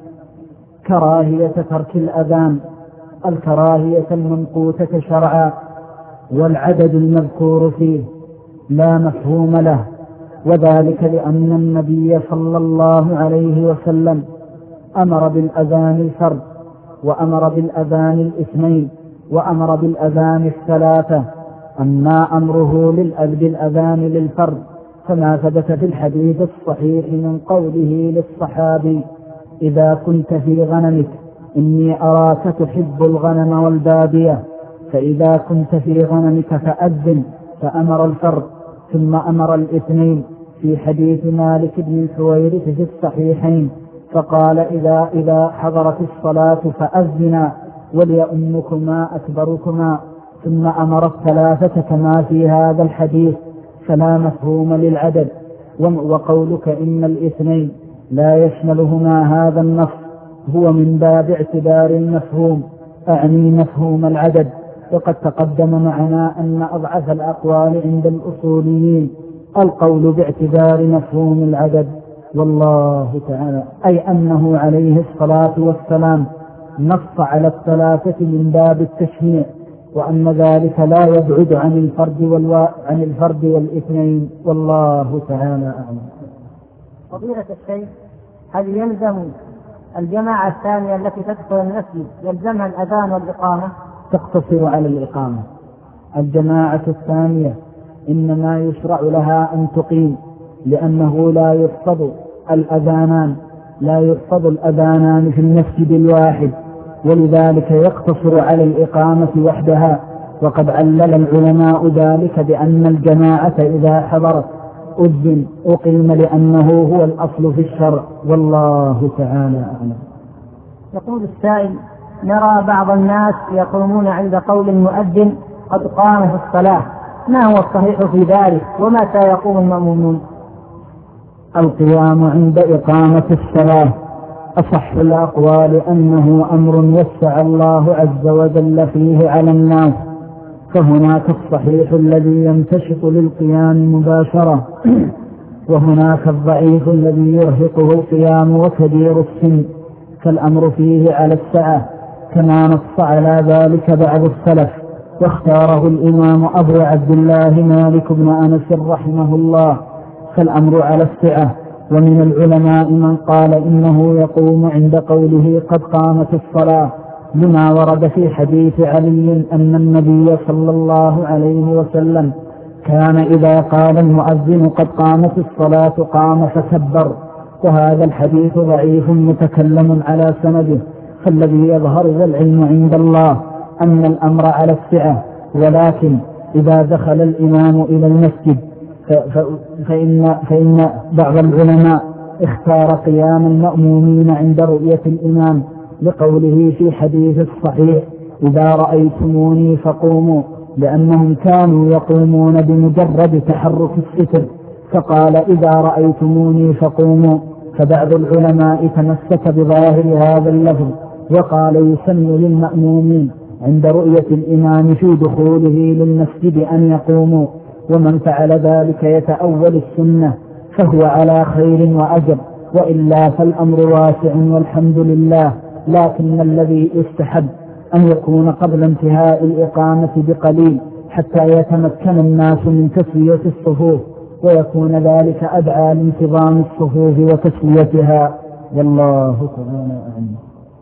كراهية ترك الأذان، الكراهية المنقوطة شرعا، والعدد المذكور فيه لا مفهوم له، وذلك لأن النبي صلى الله عليه وسلم أمر بالأذان الفرد، وأمر بالأذان الاثنين، وأمر بالأذان الثلاثة. أما أمره بالأذان للفرد فما ثبت في الحديث الصحيح من قوله للصحابي: إذا كنت في غنمك إني أراك تحب الغنم والبادية، فإذا كنت في غنمك فأذن، فأمر الفرد ثم أمر الاثنين في حديث مالك بن الحويرث في الصحيحين، فقال: إذا, إذا حضرت الصلاة فأذنا وليؤمكما أكبركما، ثم أمر الثلاثة كما في هذا الحديث، فلا مفهوم للعدد. وقولك إن الاثنين لا يشملهما هذا النص هو من باب اعتبار المفهوم، أعني مفهوم العدد. وقد تقدم معنا أن أضعف الأقوال عند الأصوليين القول باعتبار مفهوم العدد، والله تعالى أي أنه عليه الصلاة والسلام نص على الثلاثة من باب التشميع، وأن ذلك لا يبعد عن الفرد والوا... عن الفرد والاثنين، والله تعالى أعلم. فضيلة الشيخ، هل يلزم الجماعة الثانية التي تدخل المسجد يلزمها الأذان والإقامة؟ تقتصر على الإقامة. الجماعة الثانية إنما يشرع لها أن تقيم، لأنه لا يحفظ الأذانان لا يحفظ الأذانان في المسجد الواحد، ولذلك يقتصر على الإقامة وحدها. وقد علل العلماء ذلك بأن الجماعة إذا حضرت أذن أقيم، لأنه هو الأصل في الشرع، والله تعالى أعلم. يقول السائل: نرى بعض الناس يقومون عند قول المؤذن قد قام في الصلاة، ما هو الصحيح في ذلك ومتى يقوم المأمومون؟ القيام عند إقامة الصلاة أصح الأقوال أنه أمر وسع الله عز وجل فيه على الناس، فهناك الصحيح الذي ينتشط للقيام مباشرة، وهناك الضعيف الذي يرهقه القيام وكبير السن، فالأمر فيه على السعة، كما نص على ذلك بعض السلف، واختاره الإمام أبو عبد الله مالك بن أنس رحمه الله، فالأمر على السعة. ومن العلماء من قال إنه يقوم عند قوله قد قامت الصلاة، لما ورد في حديث علي أن النبي صلى الله عليه وسلم كان إذا قال المؤذن قد قامت الصلاة قام فكبر، وهذا الحديث ضعيف متكلم على سنده، فالذي يظهر والعلم عند الله أن الأمر على السعة. ولكن إذا دخل الإمام إلى المسجد فإن, فإن بعض العلماء اختار قيام المأمومين عند رؤية الإمام، لقوله في حديث الصحيح: إذا رأيتموني فقوموا، لأنهم كانوا يقومون بمجرد تحرك الستر، فقال: إذا رأيتموني فقوموا. فبعض العلماء تمسك بظاهر هذا اللفظ وقال: يسن للمأمومين عند رؤية الإمام في دخوله للمسجد أن يقوموا، ومن فعل ذلك يتأول السنة فهو على خير وأجر، وإلا فالأمر واسع والحمد لله. لكن الذي يستحب أن يكون قبل انتهاء الإقامة بقليل حتى يتمكن الناس من تسوية الصفوف، ويكون ذلك أدعى لانتظام الصفوف وتسويتها، والله تعالى أعلم.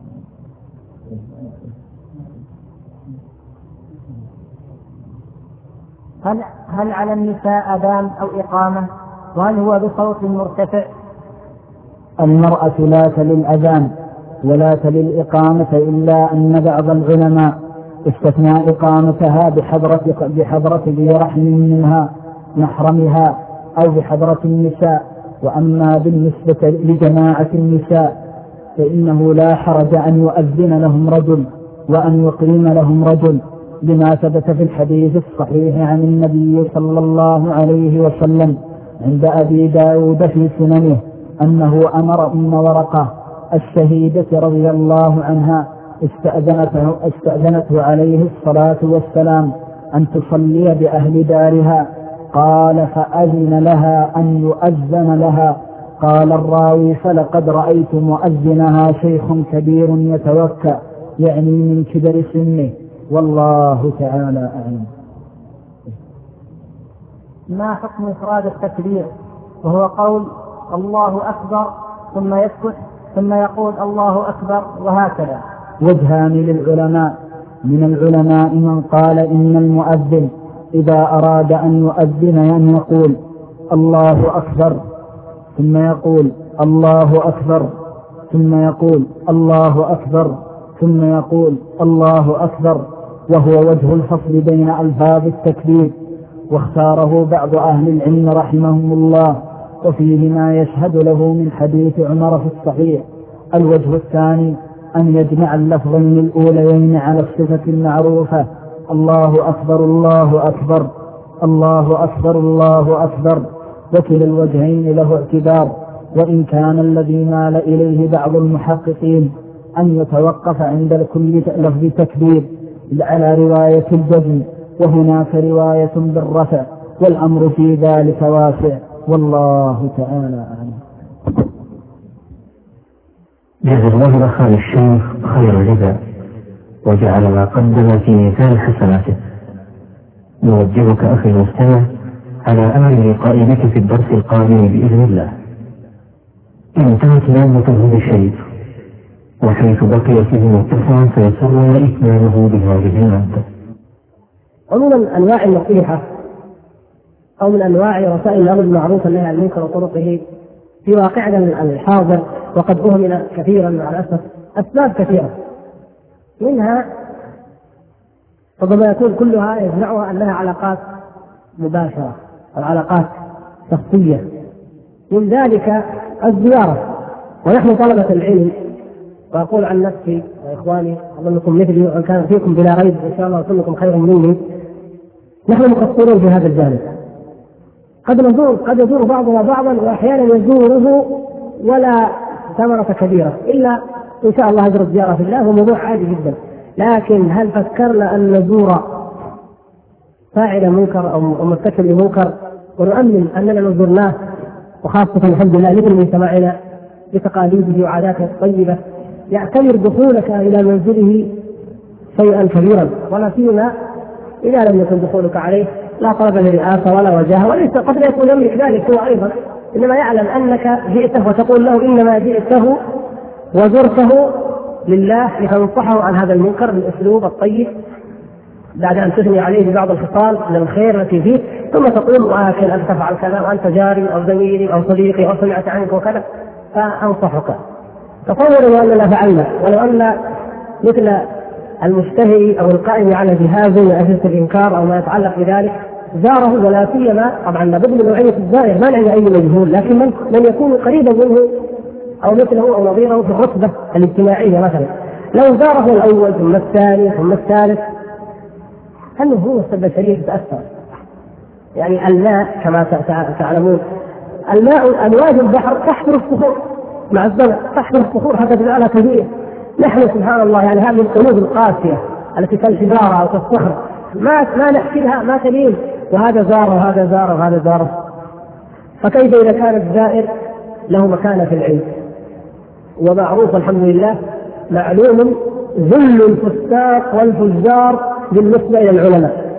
هل, هل على النساء أذان أو إقامة؟ وهل هو بصوت مرتفع؟ المرأة لا تلي الأذان ولا تلي الإقامة، إلا أن بعض العلماء استثنى إقامتها بحضرة, بحضرة ذي رحم منها محرمها أو بحضرة النساء. وأما بالنسبة لجماعة النساء فإنه لا حرج أن يؤذن لهم رجل وأن يقيم لهم رجل، لما ثبت في الحديث الصحيح عن النبي صلى الله عليه وسلم عند أبي داود في سننه أنه أمر أم ورقة الشهيدة رضي الله عنها استأذنته, استأذنته عليه الصلاة والسلام أن تصلي بأهل دارها، قال فأذن لها أن يؤذن لها. قال الراوي فلقد رأيت مؤذنها شيخ كبير يتوكأ، يعني من كبر سنه، والله تعالى أعلم. ما حكم إفراد التكبير وهو قول الله أكبر ثم يسكت ثم يقول الله أكبر وهكذا؟ وجهان للعلماء، من العلماء من قال إن المؤذن إذا أراد أن يؤذن أن يقول الله أكبر ثم يقول الله أكبر ثم يقول الله أكبر ثم يقول الله أكبر، وهو وجه الفصل بين ألفاظ التكبير، واختاره بعض أهل العلم رحمهم الله، وفيه ما يشهد له من حديث عمر في الصحيح. الوجه الثاني أن يجمع اللفظين الأوليين على الصفة المعروفة الله أكبر الله أكبر الله أكبر الله أكبر، وكلا الوجهين له اعتبار، وإن كان الذي مال إليه بعض المحققين أن يتوقف عند كل لفظ تكبير على رواية الجزم، وهناك رواية بالرفع، والأمر في ذلك واسع، والله تعالى أعلم. جزا الله أخي الشيخ خير الجزاء، وجعل ما قدم في ميزان حسناته. نوجهك أخي المستمع على أمل لقاء بك في الدرس القادم بإذن الله. انتهت نومة الشيخ، وحيث بقي فيه متسع فيسرنا إكماله بهذه المادة. ومن أنواع النصيحة أو من أنواع رسائل الأمر بالمعروف والنهي عن المنكر وطرقه في واقعنا الحاضر، وقد أهمل كثيرا مع الأسف أسباب كثيرة، منها ربما يكون كلها يجمعها أنها علاقات مباشرة أو علاقات شخصية، من ذلك الزيارة. ونحن طلبة العلم، وأقول عن نفسي وإخواني أظنكم مثلي وإن كان فيكم بلا ريب إن شاء الله كلكم خير مني، نحن مقصرون في هذا الجانب. قد نزور قد يزور بعضنا بعضا، وأحيانا يزوره ولا ثمرة كبيرة إلا إن شاء الله أجر الزيارة في الله، وموضوع عادي جدا. لكن هل فكرنا أن نزور فاعل منكر أو مرتكب لمنكر ونؤمن أننا نزورناه، وخاصة الحمد لله مثل مجتمعنا بتقاليده وعاداته الطيبة يعتبر دخولك إلى منزله شيئا كبيرا، ولا سيما إذا لم يكن دخولك عليه لا طلب لرئاسة ولا وجاهة، وليس قد لا يكون يملك ذلك هو أيضا، إنما يعلم أنك جئته وتقول له إنما جئته وزرته لله لتنصحه عن هذا المنكر بالأسلوب الطيب، بعد أن تثني عليه بعض الخصال من الخير التي فيه، ثم تقول وآكل أن تفعل كذا وأنت جاري أو زميلي أو صديقي أو سمعت عنك وكذا فأنصحك. تصوروا لو أننا فعلنا، ولو أن مثل المشتهي أو القائم على جهاز من أجهزة الإنكار أو ما يتعلق بذلك زاره، ولا سيما طبعا لابد من نوعية الزائر، ما نعني أي مجهول، لكن من, من يكون قريبا منه أو مثله أو نظيره في الرتبة الاجتماعية مثلا، لو زاره الأول ثم الثاني ثم الثالث، هل هو البشرية تتأثر؟ يعني الماء كما تعلمون، الماء أمواج البحر تحفر الصخور مع الزمن، تحفر الصخور حتى تجعلها كبيرة. نحن سبحان الله يعني هذه القلوب القاسية التي كالحجارة أو كالصخر ما ما نحكيها ما تلين، وهذا زار وهذا زار وهذا زار، فكيف إذا كان الزائر له مكانة في العلم؟ ومعروف الحمد لله معلوم ذل الفساق والفجار بالنسبة إلى العلماء،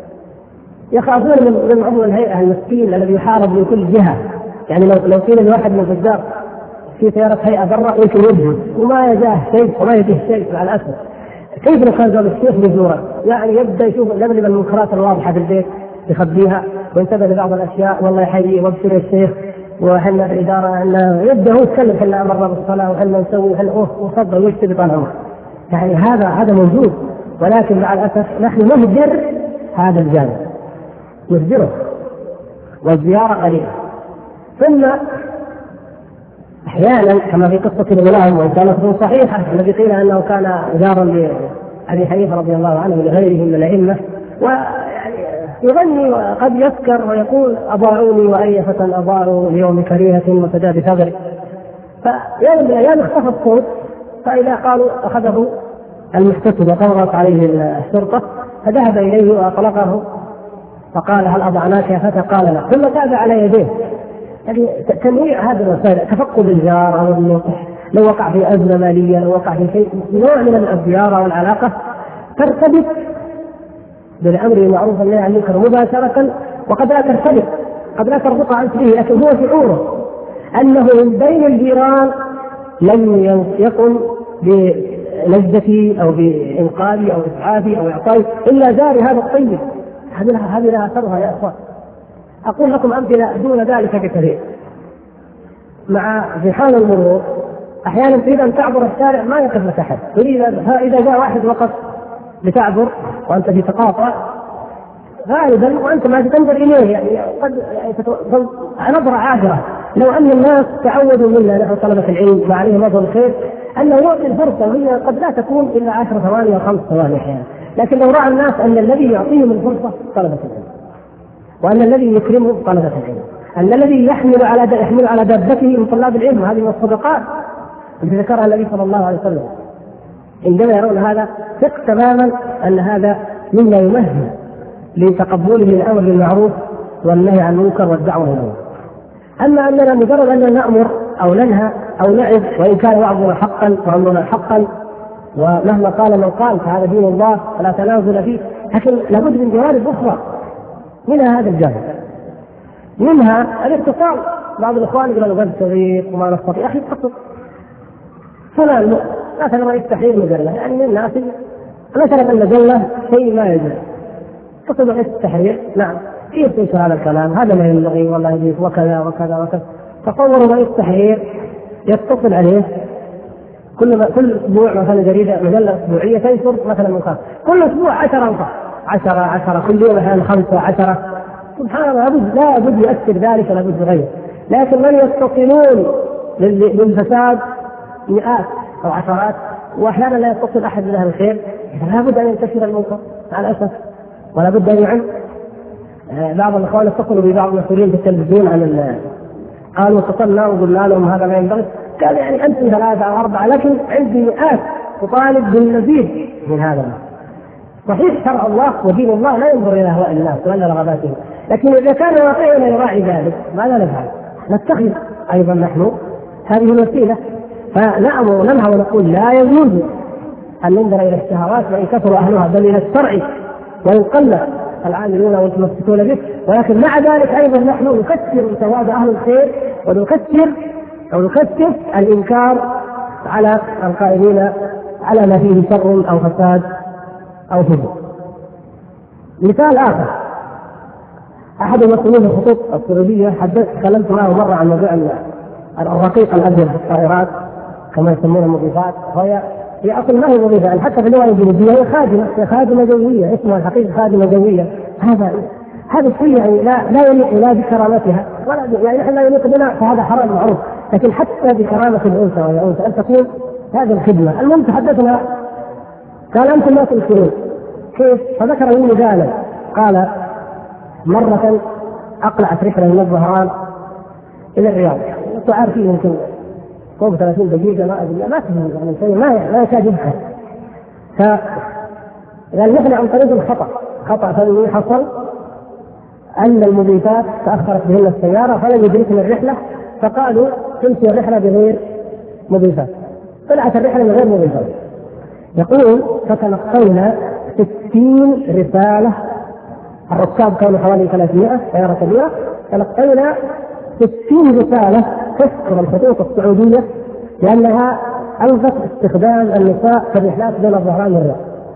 يخافون من عضو الهيئة المسكين الذي يحارب من كل جهة. يعني لو لو قيل لواحد من الفجار في سيارة هيئة برا يمكن يجهز وما يجاه شيء وما يجيه شيء مع الأسف. كيف لو كان زوج الشيخ بزوره؟ يعني يبدأ يشوف لبلب المنكرات الواضحة في البيت يخبيها وينتبه لبعض الأشياء، والله يحيي وابشر الشيخ وحنا في الإدارة أن يبدأ هو يتكلم حنا أمرنا بالصلاة وحنا نسوي حنا أوه وصدر ويكتب طال عمره. يعني هذا هذا موجود، ولكن مع الأسف نحن نهجر هذا الجانب، نهجره، والزيارة قليلة. ثم أحيانا كما في قصة الغلام، وإن كانت صحيحة الذي قيل أنه كان جارا لأبي حنيفة رضي الله عنه ولغيره من الأئمة، يعني يغني وقد يسكر ويقول أضاعوني وأي فتى أضاعوا اليوم كريهة وتدى بثغري. فيوم من الأيام اختفى الصوت، فإذا قالوا أخذه المحتسب وقررت عليه الشرطة، فذهب إليه وأطلقه فقال هل أضعناك يا فتى؟ قال لا، ثم تابع على يديه. يعني تنويع هذه الوسائل، تفقد الجار أو النصح، لو وقع في أزمة مالية، لو وقع في شيء نوع من الزيارة والعلاقة ترتبط بالأمر المعروف والنهي عن المنكر مباشرة، وقد لا ترتبط، قد لا تربط عنه به، لكن هو شعوره أنه من بين الجيران لم يقم بلجتي أو بإنقاذي أو إسعافي أو إعطائي إلا جاري هذا الطيب. هذه لها أثرها يا أخوان. أقول لكم أمثلة دون ذلك بكثير. مع زحام المرور أحيانا تريد أن تعبر الشارع ما يقف لك أحد، إذا جاء واحد وقف لتعبر وأنت في تقاطع غالبا وأنت ما تنظر إليه، يعني قد يعني نظرة عابرة. لو أن الناس تعودوا منا نحن طلبة العلم وعليه نظر الخير أنه يعطي الفرصة، وهي قد لا تكون إلا عشر ثواني أو خمس ثواني أحيانا، لكن لو رأى الناس أن الذي يعطيهم الفرصة طلبة العلم، وأن الذي يكرمهم طلبة العلم، أن الذي يحمل على يحمل على دابته من طلاب العلم، وهذه من الصدقات التي ذكرها النبي صلى الله عليه وسلم. عندما يرون هذا ثق تماما أن هذا مما يمهد لتقبله الأمر بالمعروف والنهي عن المنكر والدعوة إلى المنكر. أما أننا مجرد أن نأمر أو ننهى أو نعظ، وإن كان وعظنا حقا وأمرنا حقا ومهما قال من قال فهذا دين الله فلا تنازل فيه، لكن لابد من جوانب أخرى منها هذا الجانب، منها الاتصال. بعض الإخوان يقولون غير صغير وما نستطيع. أخي اتصل فلان مثلا رئيس تحرير مجلة، يعني من الناس مثلا المجلة شيء ما يجوز، اتصل رئيس التحرير نعم كيف تنشر هذا الكلام، هذا ما ينبغي والله يجوز وكذا وكذا وكذا. تصوروا رئيس التحرير يتصل عليه كل كل اسبوع مثلا جريده مجله اسبوعيه تنشر مثلا مقال، كل اسبوع عشرة انفار عشرة عشرة كل يوم مثلا خمسة عشرة. سبحان الله، لا بد يؤثر ذلك ولا بد يغير. لكن من يتصلون للفساد مئات او عشرات، واحيانا لا يتصل احد من اهل الخير، لا بد ان ينتشر المنكر مع الاسف ولا بد ان يعم. بعض الاخوان اتصلوا ببعض المسؤولين في التلفزيون عن قالوا اتصلنا وقلنا لهم هذا ما ينبغي، قال يعني انتم ثلاثه او اربعه لكن عندي مئات تطالب بالمزيد من هذا. صحيح شرع الله ودين الله لا ينظر الى اهواء الناس ولا رغباتهم، لكن اذا كان واقعنا يراعي ذلك ماذا نفعل؟ نتخذ ايضا نحن هذه الوسيله، فنأمر وننهى ونقول لا يجوز ان ننظر الى الشهوات وان كثروا اهلها، بل الى الشرع وان قل العاملون والمتمسكون به. ولكن مع ذلك ايضا نحن نكثر ثواب اهل الخير ونكثر او نكثر الانكار على القائمين على ما فيه شر او فساد او فجور. مثال اخر، احد المسؤولين في الخطوط السعوديه حدث تكلمت معه مره عن موضوع الرقيق الابيض في الطائرات كما يسمونه المضيفات، وهي هي اصلا ما هي مضيفه، يعني حتى في اللغه الانجليزيه هي خادمه، هي خادمه جويه، اسمها الحقيقه خادمه جويه. هذا هذا الشيء يعني لا لا يليق لا بكرامتها ولا يعني نحن لا يليق بنا، فهذا حرام معروف، لكن حتى بكرامه الانثى وهي انثى ان تكون هذه الخدمه. المهم تحدثنا قال انتم ما تنكرون كيف؟ فذكر لي مثالا، قال مره اقلعت رحله من الظهران الى الرياض، انتم عارفين يمكن فوق ثلاثين دقيقة ما أدري ما تفهم يعني شيء ما ما يكاد يبحث. فقال نحن عن طريق الخطأ، خطأ فني حصل أن المضيفات تأخرت بهن السيارة فلم يدركن الرحلة، فقالوا تمشي الرحلة بغير مضيفات، طلعت الرحلة بغير مضيفات. يقول فتلقينا ستين رسالة، الركاب كانوا حوالي ثلاثمائة سيارة كبيرة، تلقينا ستين رسالة تذكر الخطوط السعودية لأنها ألغت استخدام النساء في الرحلات بين الظهران والرياض.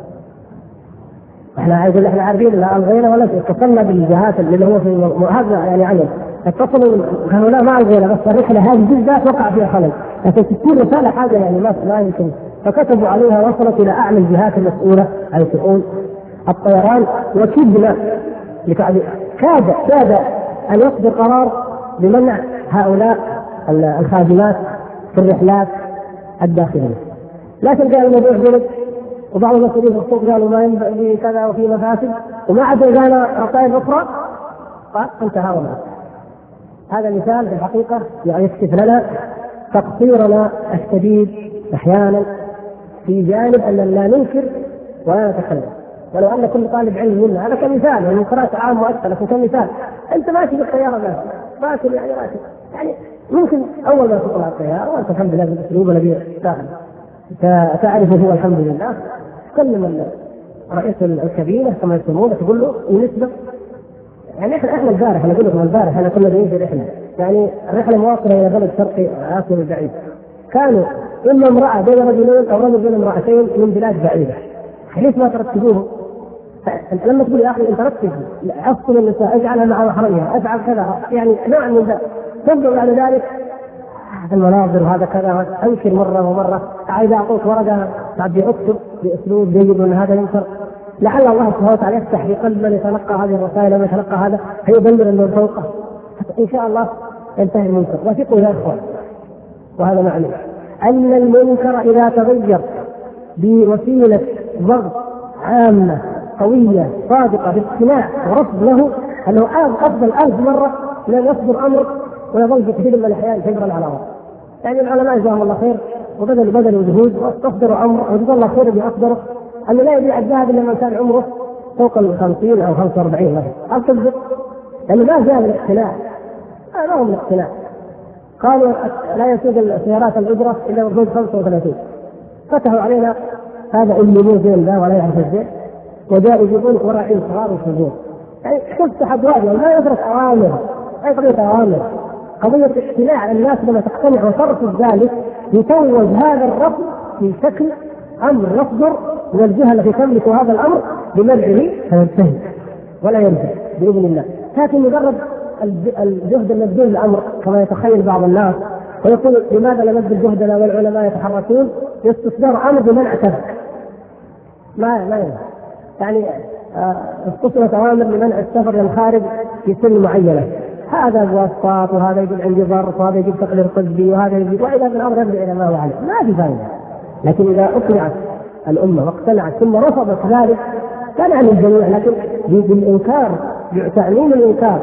احنا عايزين احنا عارفين لا الغينا ولا اتصلنا بالجهات اللي هو في هذا يعني عمل اتصلوا قالوا لا ما الغينا، بس الرحلة هذه بالذات وقع فيها خلل، لكن ستين رسالة حاجة يعني ما لا يمكن، فكتبوا عليها وصلت إلى أعلى الجهات المسؤولة عن شؤون الطيران، وكدنا كاد كاد أن يصدر قرار بمنع هؤلاء الخادمات في الرحلات الداخلية. لكن قال الموضوع جلد، وبعض المسؤولين في الصوت قالوا ما ينبغي كذا وفي مفاسد، وما عاد قال رسائل أخرى قال انتهى وما. هذا مثال في الحقيقة يعني يكشف لنا تقصيرنا الشديد أحيانا في جانب أن لا ننكر ولا نتكلم. ولو أن كل طالب علم منا، هذا كمثال، والمنكرات عام مؤثر، لكن كمثال أنت ماشي بالسيارة ماشي ماشي يعني ماشي يعني ممكن أول ما تطلع السيارة وأنت الحمد لله بالأسلوب الذي تعرفه هو الحمد لله، تكلم رئيس الكابينة كما يسمونه تقول له ونسبة. يعني احنا احنا البارح انا اقول لكم البارح احنا كنا جايين في رحله، يعني الرحله مواصله الى بلد شرقي اسيا بعيد، كانوا اما امراه بين رجلين او رجل بين امراتين من بلاد بعيده، ليش ما ترتبوه؟ لما تقول يا اخي انت رتب افصل النساء اجعلها مع محرمها افعل كذا، يعني نوع من ذلك. تبدو بعد ذلك المناظر وهذا كذا انكر مره ومره، عايز اعطوك ورقه تعبي اكتب باسلوب جيد ان هذا ينكر. لعل الله سبحانه وتعالى يفتح في قلب من يتلقى هذه الرسائل ومن يتلقى هذا فيدمر من فوقه ان شاء الله ينتهي المنكر. وثقوا يا اخوان، وهذا معنى ان المنكر اذا تغير بوسيله ضغط عامه قويه صادقه باقتناع ورفض له انه افضل الف مره لن يصدر امر ويظل في كثير من الاحيان شجرا على الارض. يعني العلماء جزاهم الله خير وبذلوا بذلوا جهود واصدروا امر وجزا الله خير باصدره أنه لا يبيع الذهب إلا من كان عمره فوق الخمسين أو خمسة وأربعين مثلا. أصدق لأنه ما زال الاقتناع، ما هو الاقتناع. قالوا لا يسود السيارات الأجرة إلا بحدود خمسة وثلاثين. فتحوا علينا هذا الليموزين ذا ولا يعرف الزين، وجاءوا يجيبون وراعين صغار وصغير. يعني تفتح أبوابها لا يترك أوامر، أي قضية أوامر، قضية اقتناع. الناس لما تقتنع وترفض ذلك يتوج هذا الرفض في شكل أمر يصدر من الجهة التي تملك هذا الأمر بمنعه فينتهي ولا ينتهي بإذن الله. لكن مجرد الجهد المبذول للأمر كما يتخيل بعض الناس ويقول لماذا لا نبذل جهدنا والعلماء يتحركون، يستصدر أمر بمنع كذا ما ما ينفع. يعني استصدرت أوامر لمنع السفر للخارج في سن معينة، هذا بواسطات وهذا يقول عندي ظرف وهذا يجيب تقرير قلبي وهذا يجيب، وإذا بالأمر يرجع إلى ما هو عليه ما في فائدة. لكن إذا أقنعت الأمة واقتنعت ثم رفضت ذلك كان عن الجميع، لكن بالإنكار بتعليم الإنكار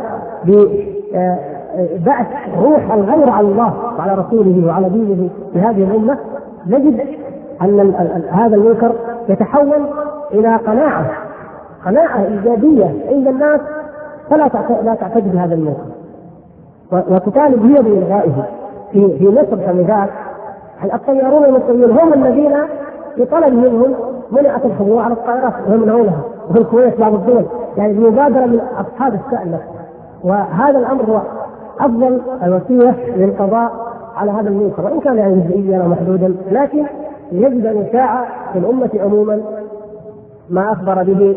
ببعث روح الغير على الله وعلى رسوله وعلى دينه في هذه الأمة، نجد أن هذا المنكر يتحول إلى قناعة قناعة إيجابية عند الناس، فلا لا تعتد بهذا المنكر وتطالب هي بإلغائه. في في مصر كمثال الطيارون المصريين هم الذين يطلب منهم منعت الحضور على الطائرات ويمنعونها، وفي الكويت بعض الدول يعني مبادرة من أصحاب الشأن نفسه. وهذا الأمر هو أفضل الوسيلة للقضاء على هذا المنكر، وإن كان يعني جزئيا ومحدودا، لكن يجب أن يشاع في الأمة عموما ما أخبر به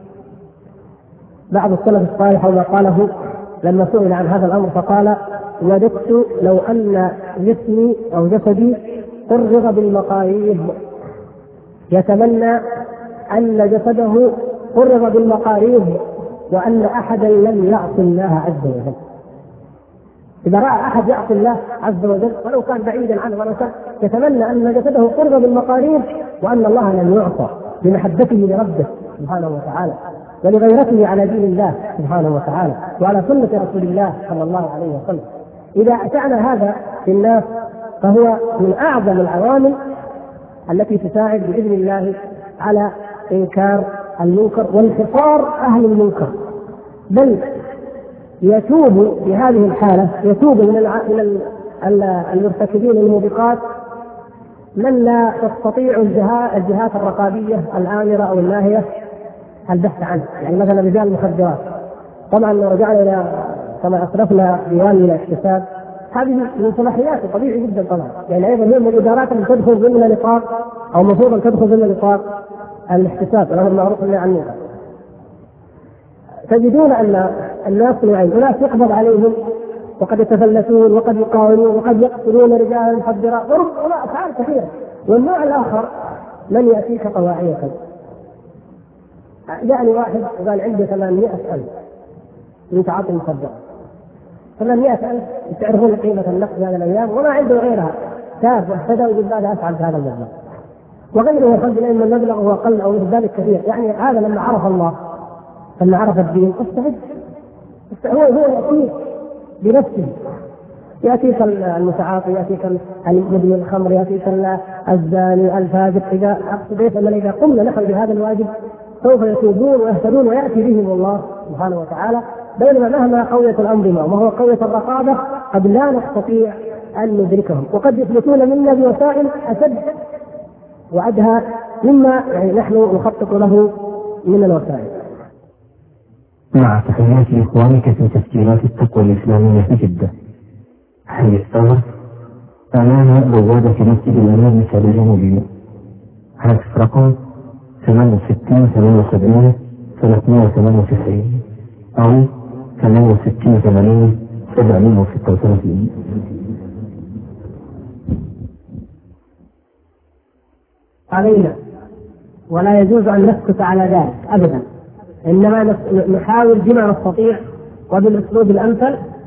بعض السلف الصالح وما قاله لما سئل عن هذا الأمر فقال: وددت لو أن جسمي أو جسدي قرض بالمقاريض، يتمنى أن جسده قرض بالمقاريض وأن أحدا لم يعص الله عز وجل. إذا رأى أحد يعصي الله عز وجل ولو كان بعيدا عنه ولو كان، يتمنى أن جسده قرض بالمقاريض وأن الله لم يعصى بمحبته لربه سبحانه وتعالى ولغيرته على دين الله سبحانه وتعالى وعلى سنة رسول الله صلى الله عليه وسلم. إذا أتعنا هذا في الناس فهو من أعظم العوامل التي تساعد بإذن الله على إنكار المنكر وانحصار أهل المنكر، بل يتوب في هذه الحالة يتوب من المرتكبين الموبقات من لا تستطيع الجهات الرقابية الآمرة أو الناهية البحث عنه. يعني مثلا رجال المخدرات، طبعا لو رجعنا إلى كما أسلفنا ديوان الاحتساب، هذه من صلاحياته طبيعي جدا طبعا، يعني أيضا من الإدارات التي تدخل ضمن نطاق أو المفروض أن تدخل ضمن نطاق الاحتساب الأمر المعروف والنهي عن المنكر. تجدون أن الناس نوعين: أناس يقبض عليهم وقد يتفلتون وقد يقاومون وقد يقتلون رجال المخدرات ولا أفعال كثيرة، والنوع الآخر من يأتيك طواعية. يعني واحد قال عنده ثمانمائة ألف من تعاطي المخدرات، ثمانمائة ألف تعرفون قيمة النقد هذه الأيام وما عنده غيرها، تاب واهتدى ويقول ماذا أفعل بهذا المبلغ، وغيره يقول لأن المبلغ هو أقل أو مثل ذلك كثير. يعني هذا لما عرف الله فإن عرف الدين استعد. هو هو يأتيك بنفسه، يأتيك المتعاطي، يأتيك المدمن الخمر، يأتيك الزاني الفاسق. إذا أقصد أن إذا قمنا نحن بهذا الواجب سوف يتوبون ويهتدون ويأتي بهم الله سبحانه وتعالى. بينما مهما قوية الأمر معهم وهو قوية الرقابة قد لا نستطيع أن ندركهم، وقد يفلتون منا بوسائل أشد وأدهى مما يعني نحن نخطط له من الوسائل. مع تحيات إخوانك في تسجيلات التقوى الإسلامية في جدة، حي الثغر أمام بوابة مسجد الأمير مسعد الجنوبي. هاتف رقم ثمانية وستين ثمانية وسبعين ثلاثمائة وثمانية وتسعين أو ثمانية وستين ثمانين سبعمائة وستة وثلاثين. علينا ولا يجوز أن نسكت على ذلك أبدا، إنما نحاول بما نستطيع وبالأسلوب الأمثل